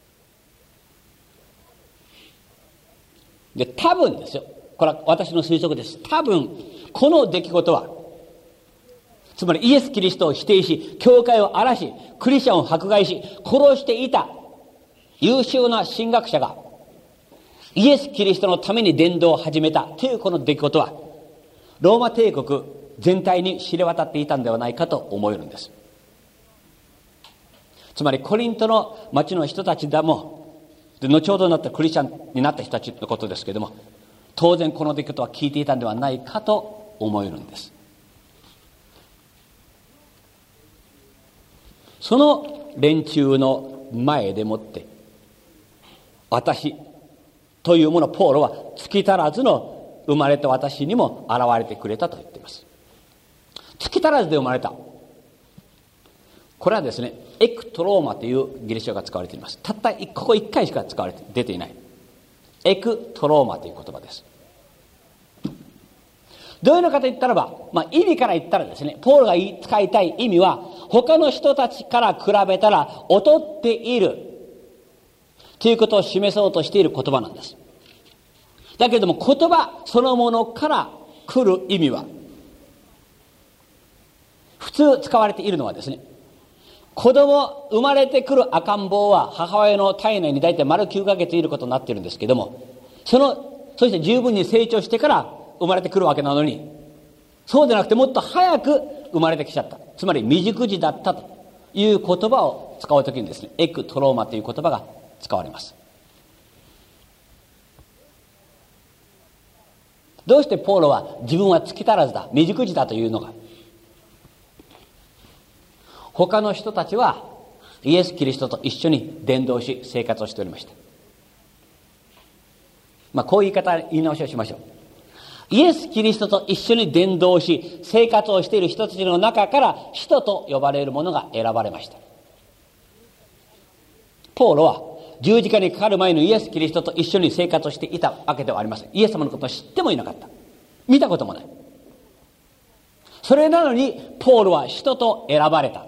で、多分ですよ、これは私の推測です。多分この出来事は、つまりイエス・キリストを否定し教会を荒らしクリスチャンを迫害し殺していた優秀な神学者がイエス・キリストのために伝道を始めたというこの出来事はローマ帝国全体に知れ渡っていたんではないかと思えるんです。つまりコリントの町の人たちでも、で後ほどになったクリスチャンになった人たちのことですけれども、当然この出来事は聞いていたんではないかと思えるんです。その連中の前でもって私というもの、ポーロは月足らずの生まれた私にも現れてくれたと言っています。月足らずで生まれた、これはですねエクトローマというギリシャ語が使われています。たったここいっかいしか使われて出ていないエクトローマという言葉です。どういうのかと言ったらば、まあ、意味から言ったらですね、ポールが使いたい意味は他の人たちから比べたら劣っているということを示そうとしている言葉なんです。だけれども言葉そのものから来る意味は、普通使われているのはですね、子供生まれてくる赤ん坊は母親の体内に大体丸きゅうかげついることになっているんですけども、そのそして十分に成長してから生まれてくるわけなのに、そうでなくてもっと早く生まれてきちゃった、つまり未熟児だったという言葉を使うときにですね、エクトローマという言葉が使われます。どうしてポーロは自分は月足らずだ、未熟児だというのか。他の人たちはイエス・キリストと一緒に伝道し生活をしておりました。まあこういう言い方、言い直しをしましょう。イエス・キリストと一緒に伝道し生活をしている人たちの中から使徒と呼ばれる者が選ばれました。ポーロは十字架にかかる前のイエス・キリストと一緒に生活をしていたわけではありません。イエス様のことを知ってもいなかった。見たこともない。それなのにポールは使徒と選ばれた。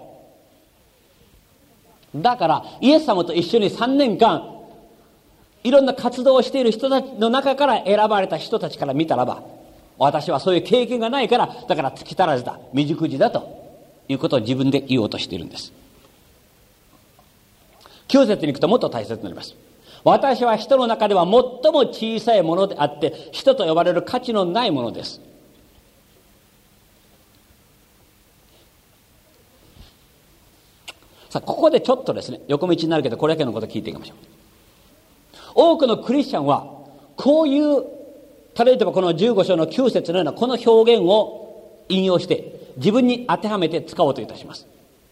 だからイエス様と一緒にさんねんかんいろんな活動をしている人たちの中から選ばれた人たちから見たらば、私はそういう経験がないから、だから月足らずだ、未熟児だということを自分で言おうとしているんです。きゅう節に行くともっと大切になります。私は人の中では最も小さいものであって、人と呼ばれる価値のないものです。さあ、ここでちょっとですね、横道になるけど、これだけのことを聞いていきましょう。多くのクリスチャンは、こういう、例えばこのじゅうご章のきゅう節のようなこの表現を引用して、自分に当てはめて使おうといたします。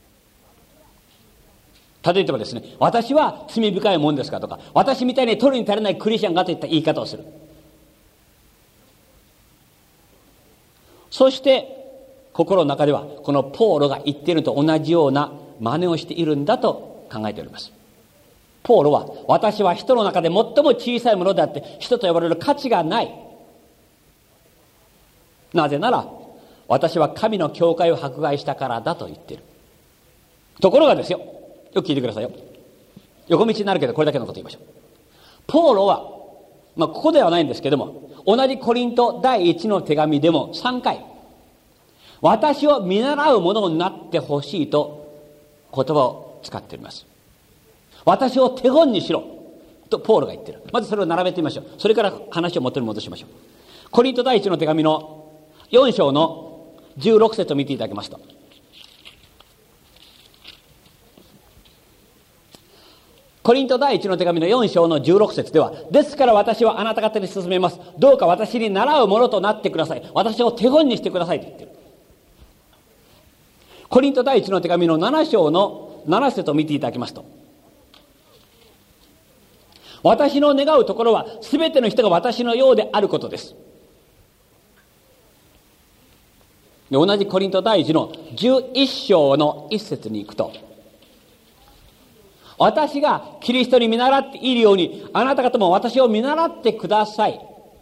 例えばですね、私は罪深いもんですかとか、私みたいに取るに足りないクリスチャンがといった言い方をする。そして、心の中では、このポーロが言っていると同じような真似をしているんだと考えております。ポーロは、私は人の中で最も小さいものであって、人と呼ばれる価値がない。なぜなら、私は神の教会を迫害したからだと言っている。ところがですよ、よく聞いてくださいよ。横道になるけどこれだけのこと言いましょう。ポーロは、まあここではないんですけども、同じコリント第一の手紙でもさんかい、私を見習うものになってほしいと言葉を使っております。私を手本にしろとポールが言ってる。まずそれを並べてみましょう。それから話を元に戻しましょう。コリント第一の手紙のよん章のじゅうろく節を見ていただきますと、コリント第一の手紙のよん章のじゅうろく節では、ですから私はあなた方に勧めます。どうか私に習うものとなってください。私を手本にしてくださいと言ってる。コリント第一の手紙のなな章のなな節を見ていただきますと、私の願うところは全ての人が私のようであることです。で、同じコリント第一のじゅういっ章のいち節に行くと、私がキリストに見習っているように、あなた方も私を見習ってください。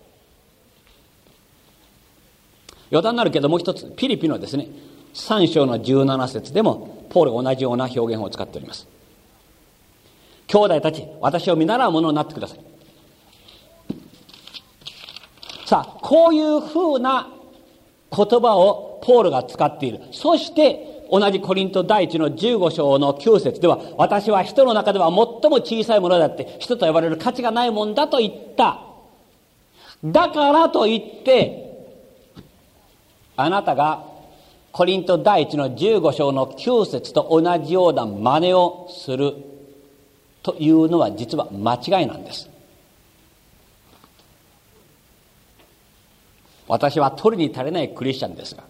余談になるけどもう一つ、ピリピのですね、さん章のじゅうなな節でもポールが同じような表現を使っております。兄弟たち、私を見習うものになってください。さあ、こういうふうな言葉をポールが使っている。そして同じコリント第一のじゅうご章のきゅう節では、私は人の中では最も小さいものだって、人と呼ばれる価値がないもんだと言った。だからといってあなたがコリント第一のじゅうご章のきゅう節と同じような真似をするというのは実は間違いなんです。私は取るに足りないクリスチャンですが、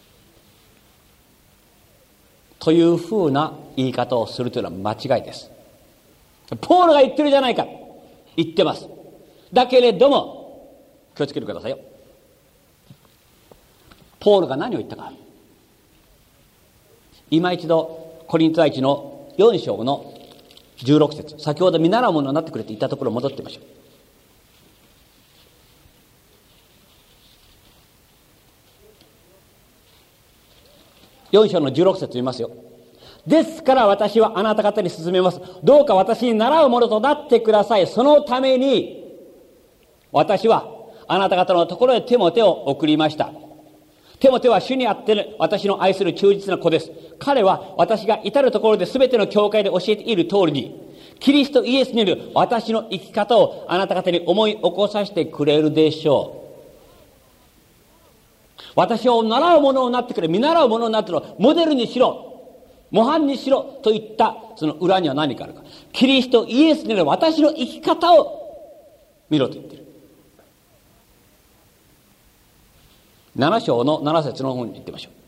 というふうな言い方をするというのは間違いです。ポールが言ってるじゃないか、言ってます。だけれども気をつけてくださいよ。ポールが何を言ったか、今一度コリント第一のよん章のじゅうろく節、先ほど見習うものになってくれて言ったところ戻ってみましょう。よん章のじゅうろく節見ますよ。ですから私はあなた方に勧めます。どうか私に習うものとなってください。そのために私はあなた方のところへテモテを送りました。テモテは主にあって私の愛する忠実な子です。彼は私が至るところで全ての教会で教えている通りに、キリストイエスによる私の生き方をあなた方に思い起こさせてくれるでしょう。私を習うものになってくれ、見習うものになってくれ、モデルにしろ、模範にしろといったその裏には何かあるか。キリストイエスによる私の生き方を見ろと言っている。なな章のなな節の方に行ってみましょう。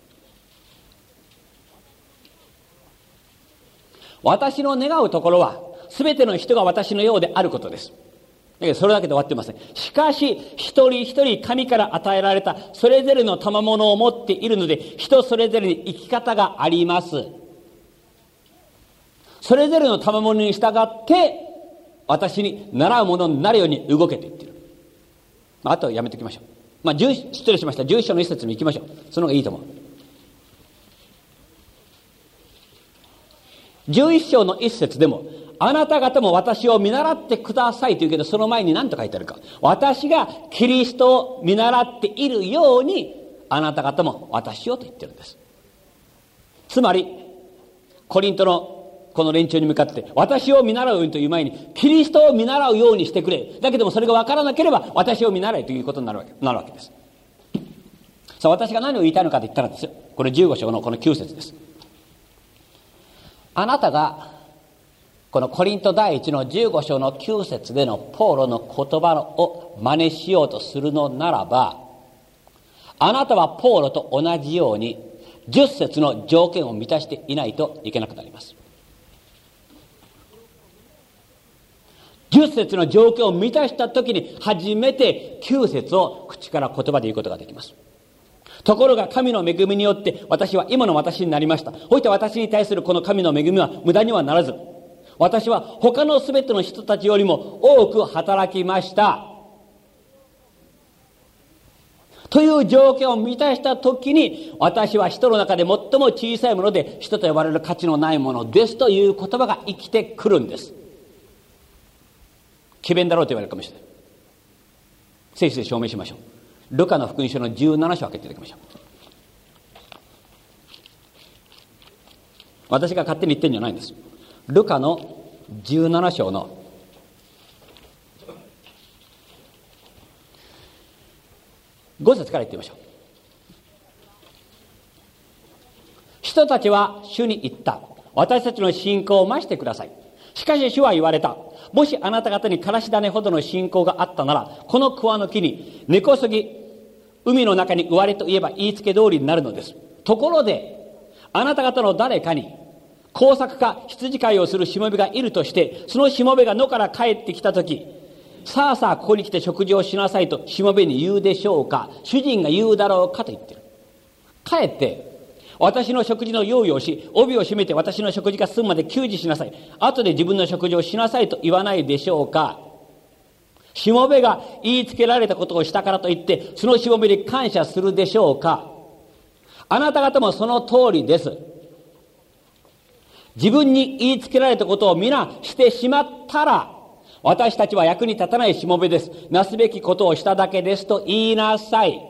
私の願うところは全ての人が私のようであることです。だけどそれだけで終わってません。しかし一人一人神から与えられたそれぞれの賜物を持っているので、人それぞれに生き方があります。それぞれの賜物に従って私に習うものになるように動けと言っている。まあ、あとはやめておきましょう。まあ、失礼しました。じゅういっ章の一節に行きましょう。その方がいいと思う。じゅういっ章の一節でも、あなた方も私を見習ってくださいと言うけど、その前に何と書いてあるか。私がキリストを見習っているように、あなた方も私をと言ってるんです。つまり、コリントのこの連中に向かって、私を見習うようにという前に、キリストを見習うようにしてくれ。だけどもそれが分からなければ、私を見習えということになるわけ、なるわけです。さあ、私が何を言いたいのかと言ったらですよ。これじゅうご章のこのきゅう節です。あなたが、このコリント第一のじゅうご章のきゅう節でのポーロの言葉を真似しようとするのならば、あなたはポーロと同じようにじゅっ節の条件を満たしていないといけなくなります。じゅっ節の条件を満たしたときに初めてきゅう節を口から言葉で言うことができます。ところが神の恵みによって私は今の私になりました。こういった私に対するこの神の恵みは無駄にはならず、私は他のすべての人たちよりも多く働きました。という条件を満たしたときに、私は人の中で最も小さいもので人と呼ばれる価値のないものですという言葉が生きてくるんです。詭弁だろうと言われるかもしれない。聖書で証明しましょう。ルカの福音書のじゅうなな章を開けていただきましょう。私が勝手に言ってるんじゃないんです。ルカのじゅうなな章のご節から言ってみましょう。人たちは主に言った。私たちの信仰を増してください。しかし主は言われた。もしあなた方にからし種ほどの信仰があったなら、この桑の木に根こそぎ海の中に植われと言えば言いつけ通りになるのです。ところであなた方の誰かに耕作か羊飼いをするしもべがいるとして、そのしもべが野から帰ってきたとき、さあさあここに来て食事をしなさいとしもべに言うでしょうか、主人が言うだろうかと言ってる。帰って私の食事の用意をし、帯を締めて私の食事が済むまで給仕しなさい。後で自分の食事をしなさいと言わないでしょうか。しもべが言いつけられたことをしたからといって、そのしもべに感謝するでしょうか。あなた方もその通りです。自分に言いつけられたことを皆してしまったら、私たちは役に立たないしもべです。なすべきことをしただけですと言いなさい。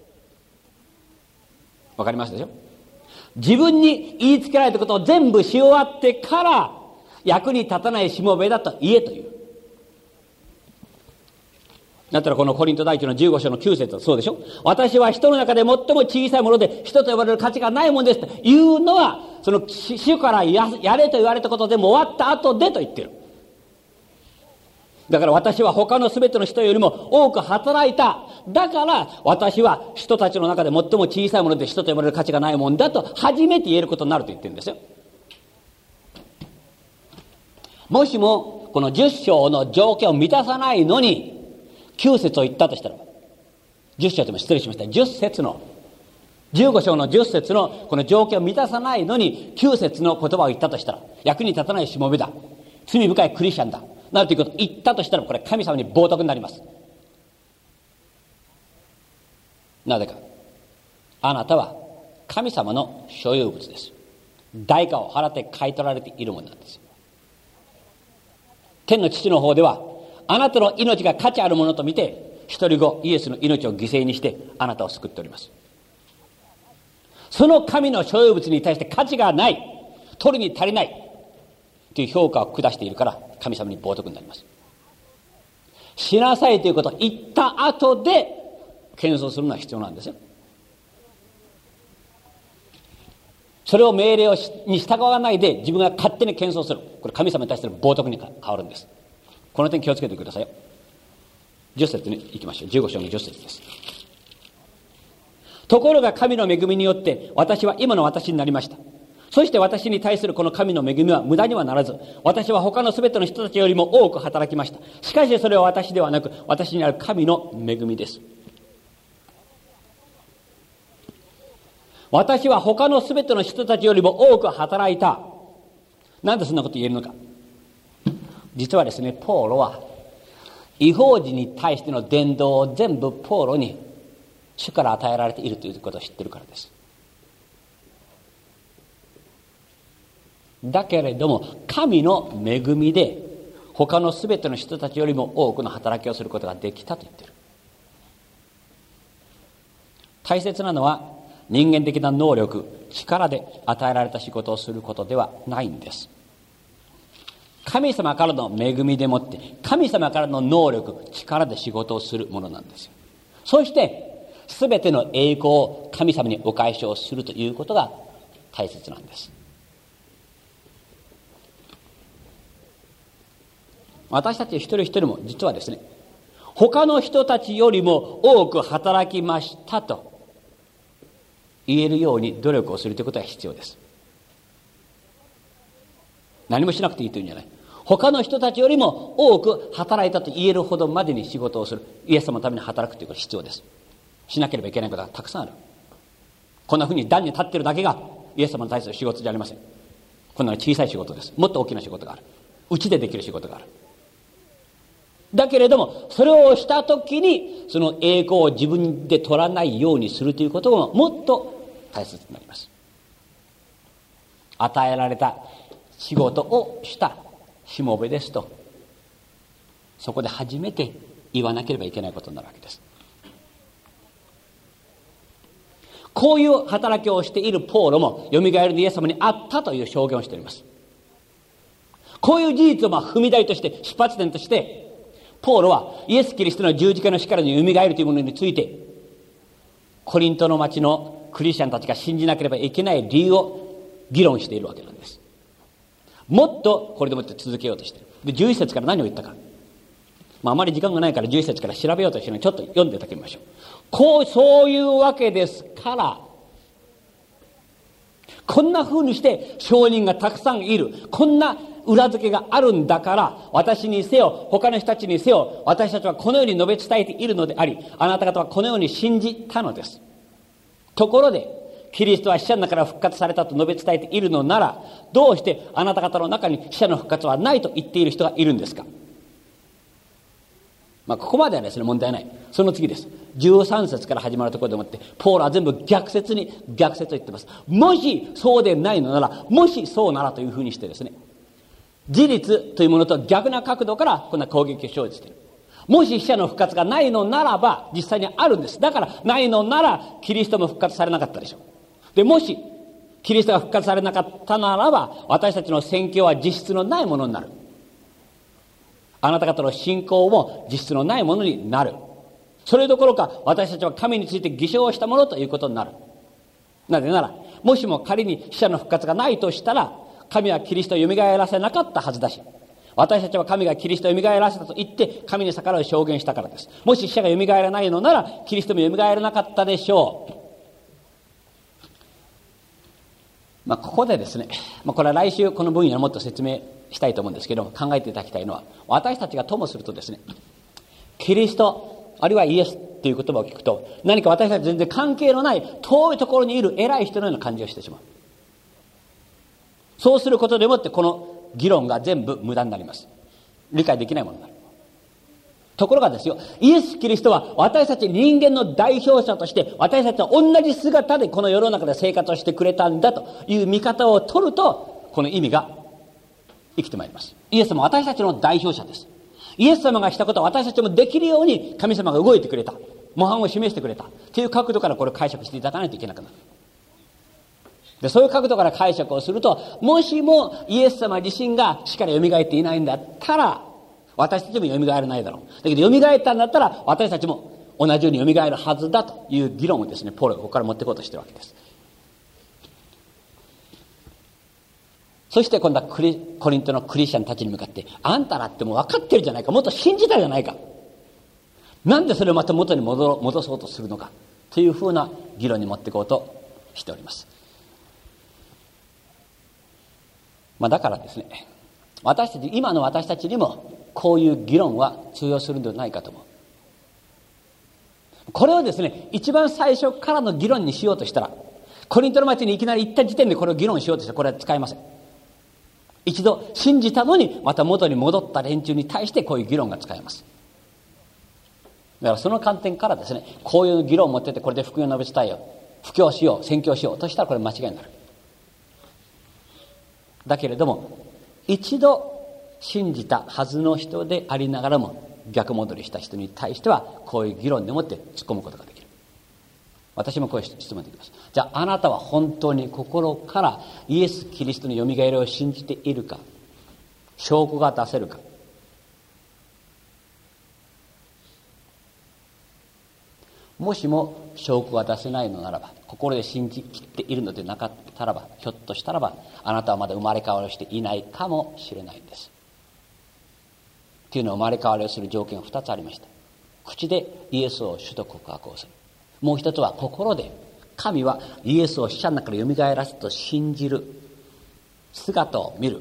わかりますでしょ。自分に言いつけられたことを全部し終わってから役に立たないしもべだと言えという。だったらこのコリント第一のじゅうご章のきゅう節はそうでしょ。私は人の中で最も小さいもので人と呼ばれる価値がないものですというのは、その主からや、やれと言われたことでも終わった後でと言ってる。だから私は他のすべての人よりも多く働いた。だから私は人たちの中で最も小さいもので人と呼ばれる価値がないもんだと初めて言えることになると言ってるんですよ。もしもこのじゅっ章の条件を満たさないのにきゅう節を言ったとしたら、じゅっ章でも失礼しました。じゅっ節のじゅうご章のじゅっ節のこの条件を満たさないのにきゅう節の言葉を言ったとしたら、役に立たないしもべだ、罪深いクリスチャンだなるということを言ったとしたら、これ神様に冒涜になります。なぜか、あなたは神様の所有物です。代価を払って買い取られているものなんですよ。天の父の方ではあなたの命が価値あるものと見て、一人子イエスの命を犠牲にしてあなたを救っております。その神の所有物に対して価値がない、取るに足りないという評価を下しているから神様に冒涜になります。しなさいということを言った後で謙遜するのは必要なんですよ。それを命令をしに従わないで自分が勝手に謙遜する、これ神様に対する冒涜に変わるんです。この点気をつけてくださいよ。じゅっ節に行きましょう。じゅうご章のじゅっ節です。ところが神の恵みによって私は今の私になりました。そして私に対するこの神の恵みは無駄にはならず、私は他のすべての人たちよりも多く働きました。しかしそれは私ではなく、私にある神の恵みです。私は他のすべての人たちよりも多く働いた。なんでそんなこと言えるのか。 実はですね、ポーロは異邦人に対しての伝道を全部ポーロに主から与えられているということを知っているからです。だけれども神の恵みで他のすべての人たちよりも多くの働きをすることができたと言っている。大切なのは人間的な能力、力で与えられた仕事をすることではないんです。神様からの恵みでもって神様からの能力、力で仕事をするものなんですよ。そして全ての栄光を神様にお返しをするということが大切なんです。私たち一人一人も実はですね、他の人たちよりも多く働きましたと言えるように努力をするということが必要です。何もしなくていいというんじゃない。他の人たちよりも多く働いたと言えるほどまでに仕事をする。イエス様のために働くということが必要です。しなければいけないことがたくさんある。こんなふうに段に立っているだけがイエス様に対する仕事じゃありません。こんな小さい仕事です。もっと大きな仕事がある。うちでできる仕事がある。だけれどもそれをしたときにその栄光を自分で取らないようにするということがもっと大切になります。与えられた仕事をしたしもべですと、そこで初めて言わなければいけないことになるわけです。こういう働きをしているポーロもよみがえりのイエス様にあったという証言をしております。こういう事実をまあ踏み台として出発点としてポーロはイエス・キリストの十字架の死からのよみがえるというものについてコリントの町のクリスチャンたちが信じなければいけない理由を議論しているわけなんです。もっとこれでもって続けようとしている。でじゅういっ節から何を言ったか、まあ、あまり時間がないからじゅういっ節から調べようとしているのでちょっと読んでいただきましょう。こうそういうわけですから、こんな風にして証人がたくさんいる、こんな裏付けがあるんだから、私にせよ他の人たちにせよ私たちはこのように述べ伝えているのであり、あなた方はこのように信じたのです。ところでキリストは死者の中から復活されたと述べ伝えているのなら、どうしてあなた方の中に死者の復活はないと言っている人がいるんですか。まあここまではですね問題ない。その次です。じゅうさん節から始まるところでもってポーロは全部逆説に逆説を言ってます。もしそうでないのなら、もしそうならというふうにしてですね、事実というものと逆な角度からこんな攻撃を生じている。もし死者の復活がないのならば、実際にあるんです。だからないのならキリストも復活されなかったでしょう。でもしキリストが復活されなかったならば、私たちの宣教は実質のないものになる。あなた方の信仰も実質のないものになる。それどころか私たちは神について偽証したものということになる。なぜならもしも仮に死者の復活がないとしたら、神はキリストをよみがえらせなかったはずだし、私たちは神がキリストをよみがえらせたと言って神に逆らう証言したからです。もし死者がよみがえらないのならキリストもよみがえらなかったでしょう。まあ、ここでですね、まあ、これは来週この分野をもっと説明したいと思うんですけど、考えていただきたいのは、私たちがともするとですね、キリストあるいはイエスという言葉を聞くと、何か私たち全然関係のない遠いところにいる偉い人のような感じをしてしまう。そうすることでもってこの議論が全部無駄になります。理解できないものになる。ところがですよ、イエス・キリストは私たち人間の代表者として私たちは同じ姿でこの世の中で生活をしてくれたんだという見方を取ると、この意味が生きてまいります。イエス様は私たちの代表者です。イエス様がしたことは私たちもできるように神様が動いてくれた、模範を示してくれたという角度からこれを解釈していただかないといけなくなる。でそういう角度から解釈をすると、もしもイエス様自身が死からよみがえっていないんだったら私たちもよみがえらないだろう。だけどよみがえったんだったら私たちも同じようによみがえるはずだという議論をですね、ポールがここから持っていこうとしているわけです。そして今度はクリコリントのクリスチャンたちに向かって、あんたらってもう分かってるじゃないか、もっと信じたじゃないか、なんでそれをまた元に 戻, 戻そうとするのかというふうな議論に持っていこうとしております。まあ、だからですね、私たち今の私たちにもこういう議論は通用するのではないかと思う。これをですね、一番最初からの議論にしようとしたら、コリントの町にいきなり行った時点でこれを議論しようとしたらこれは使えません。 一度信じたのにまた元に戻った連中に対してこういう議論が使えます。だからその観点からですね、こういう議論を持ってて、これで福音を述べ伝えよう、布教しよう、宣教しようとしたらこれ間違いになる。だけれども一度信じたはずの人でありながらも逆戻りした人に対してはこういう議論でもって突っ込むことができる。私もこういう質問できます。じゃああなたは本当に心からイエス・キリストのよみがえりを信じているか、証拠が出せるか。もしも証拠が出せないのならば、心で信じきっているのでなかったらば、ひょっとしたらばあなたはまだ生まれ変わりをしていないかもしれないんです。というのは生まれ変わりをする条件がふたつありました。口でイエスを主と告白をする。もう一つは心で神はイエスを死者の中からよみがえらせたと信じる、姿を見る、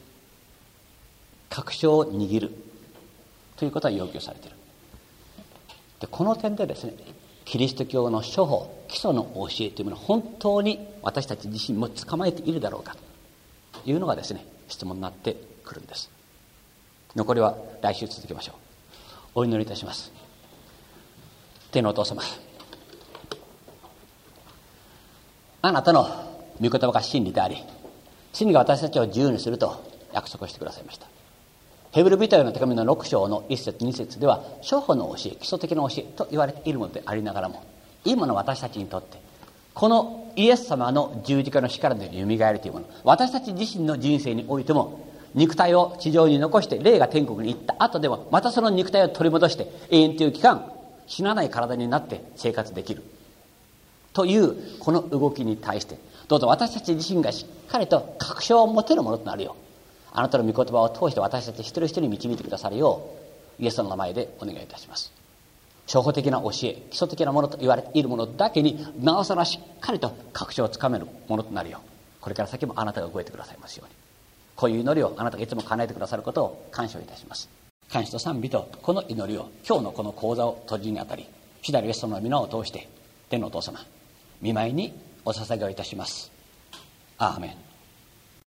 確証を握るということが要求されている。でこの点でですね、キリスト教の諸法、基礎の教えというものを本当に私たち自身も捕まえているだろうかというのがですね、質問になってくるんです。残りは来週続けましょう。お祈りいたします。天のお父様、あなたの御言葉が真理であり、真理が私たちを自由にすると約束してくださいました。ヘブル人への手紙のろく章のいっ節に節では諸法の教え、基礎的な教えと言われているものでありながらも、今の私たちにとってこのイエス様の十字架の死からのよみがえりというもの、私たち自身の人生においても肉体を地上に残して霊が天国に行った後でもまたその肉体を取り戻して永遠という期間死なない体になって生活できるというこの動きに対して、どうぞ私たち自身がしっかりと確証を持てるものとなるよう、あなたの御言葉を通して私たち一人一人に導いてくださるようイエスの名前でお願いいたします。初歩的な教え、基礎的なものと言われているものだけになおさらしっかりと確証をつかめるものとなるよう、これから先もあなたが動いてくださいますように、こういう祈りをあなたがいつも叶えてくださることを感謝いたします。感謝と賛美とこの祈りを今日のこの講座を閉じるにあたり、主なるイエス様の皆を通して天のお父様御前にお捧げをいたします。アーメン。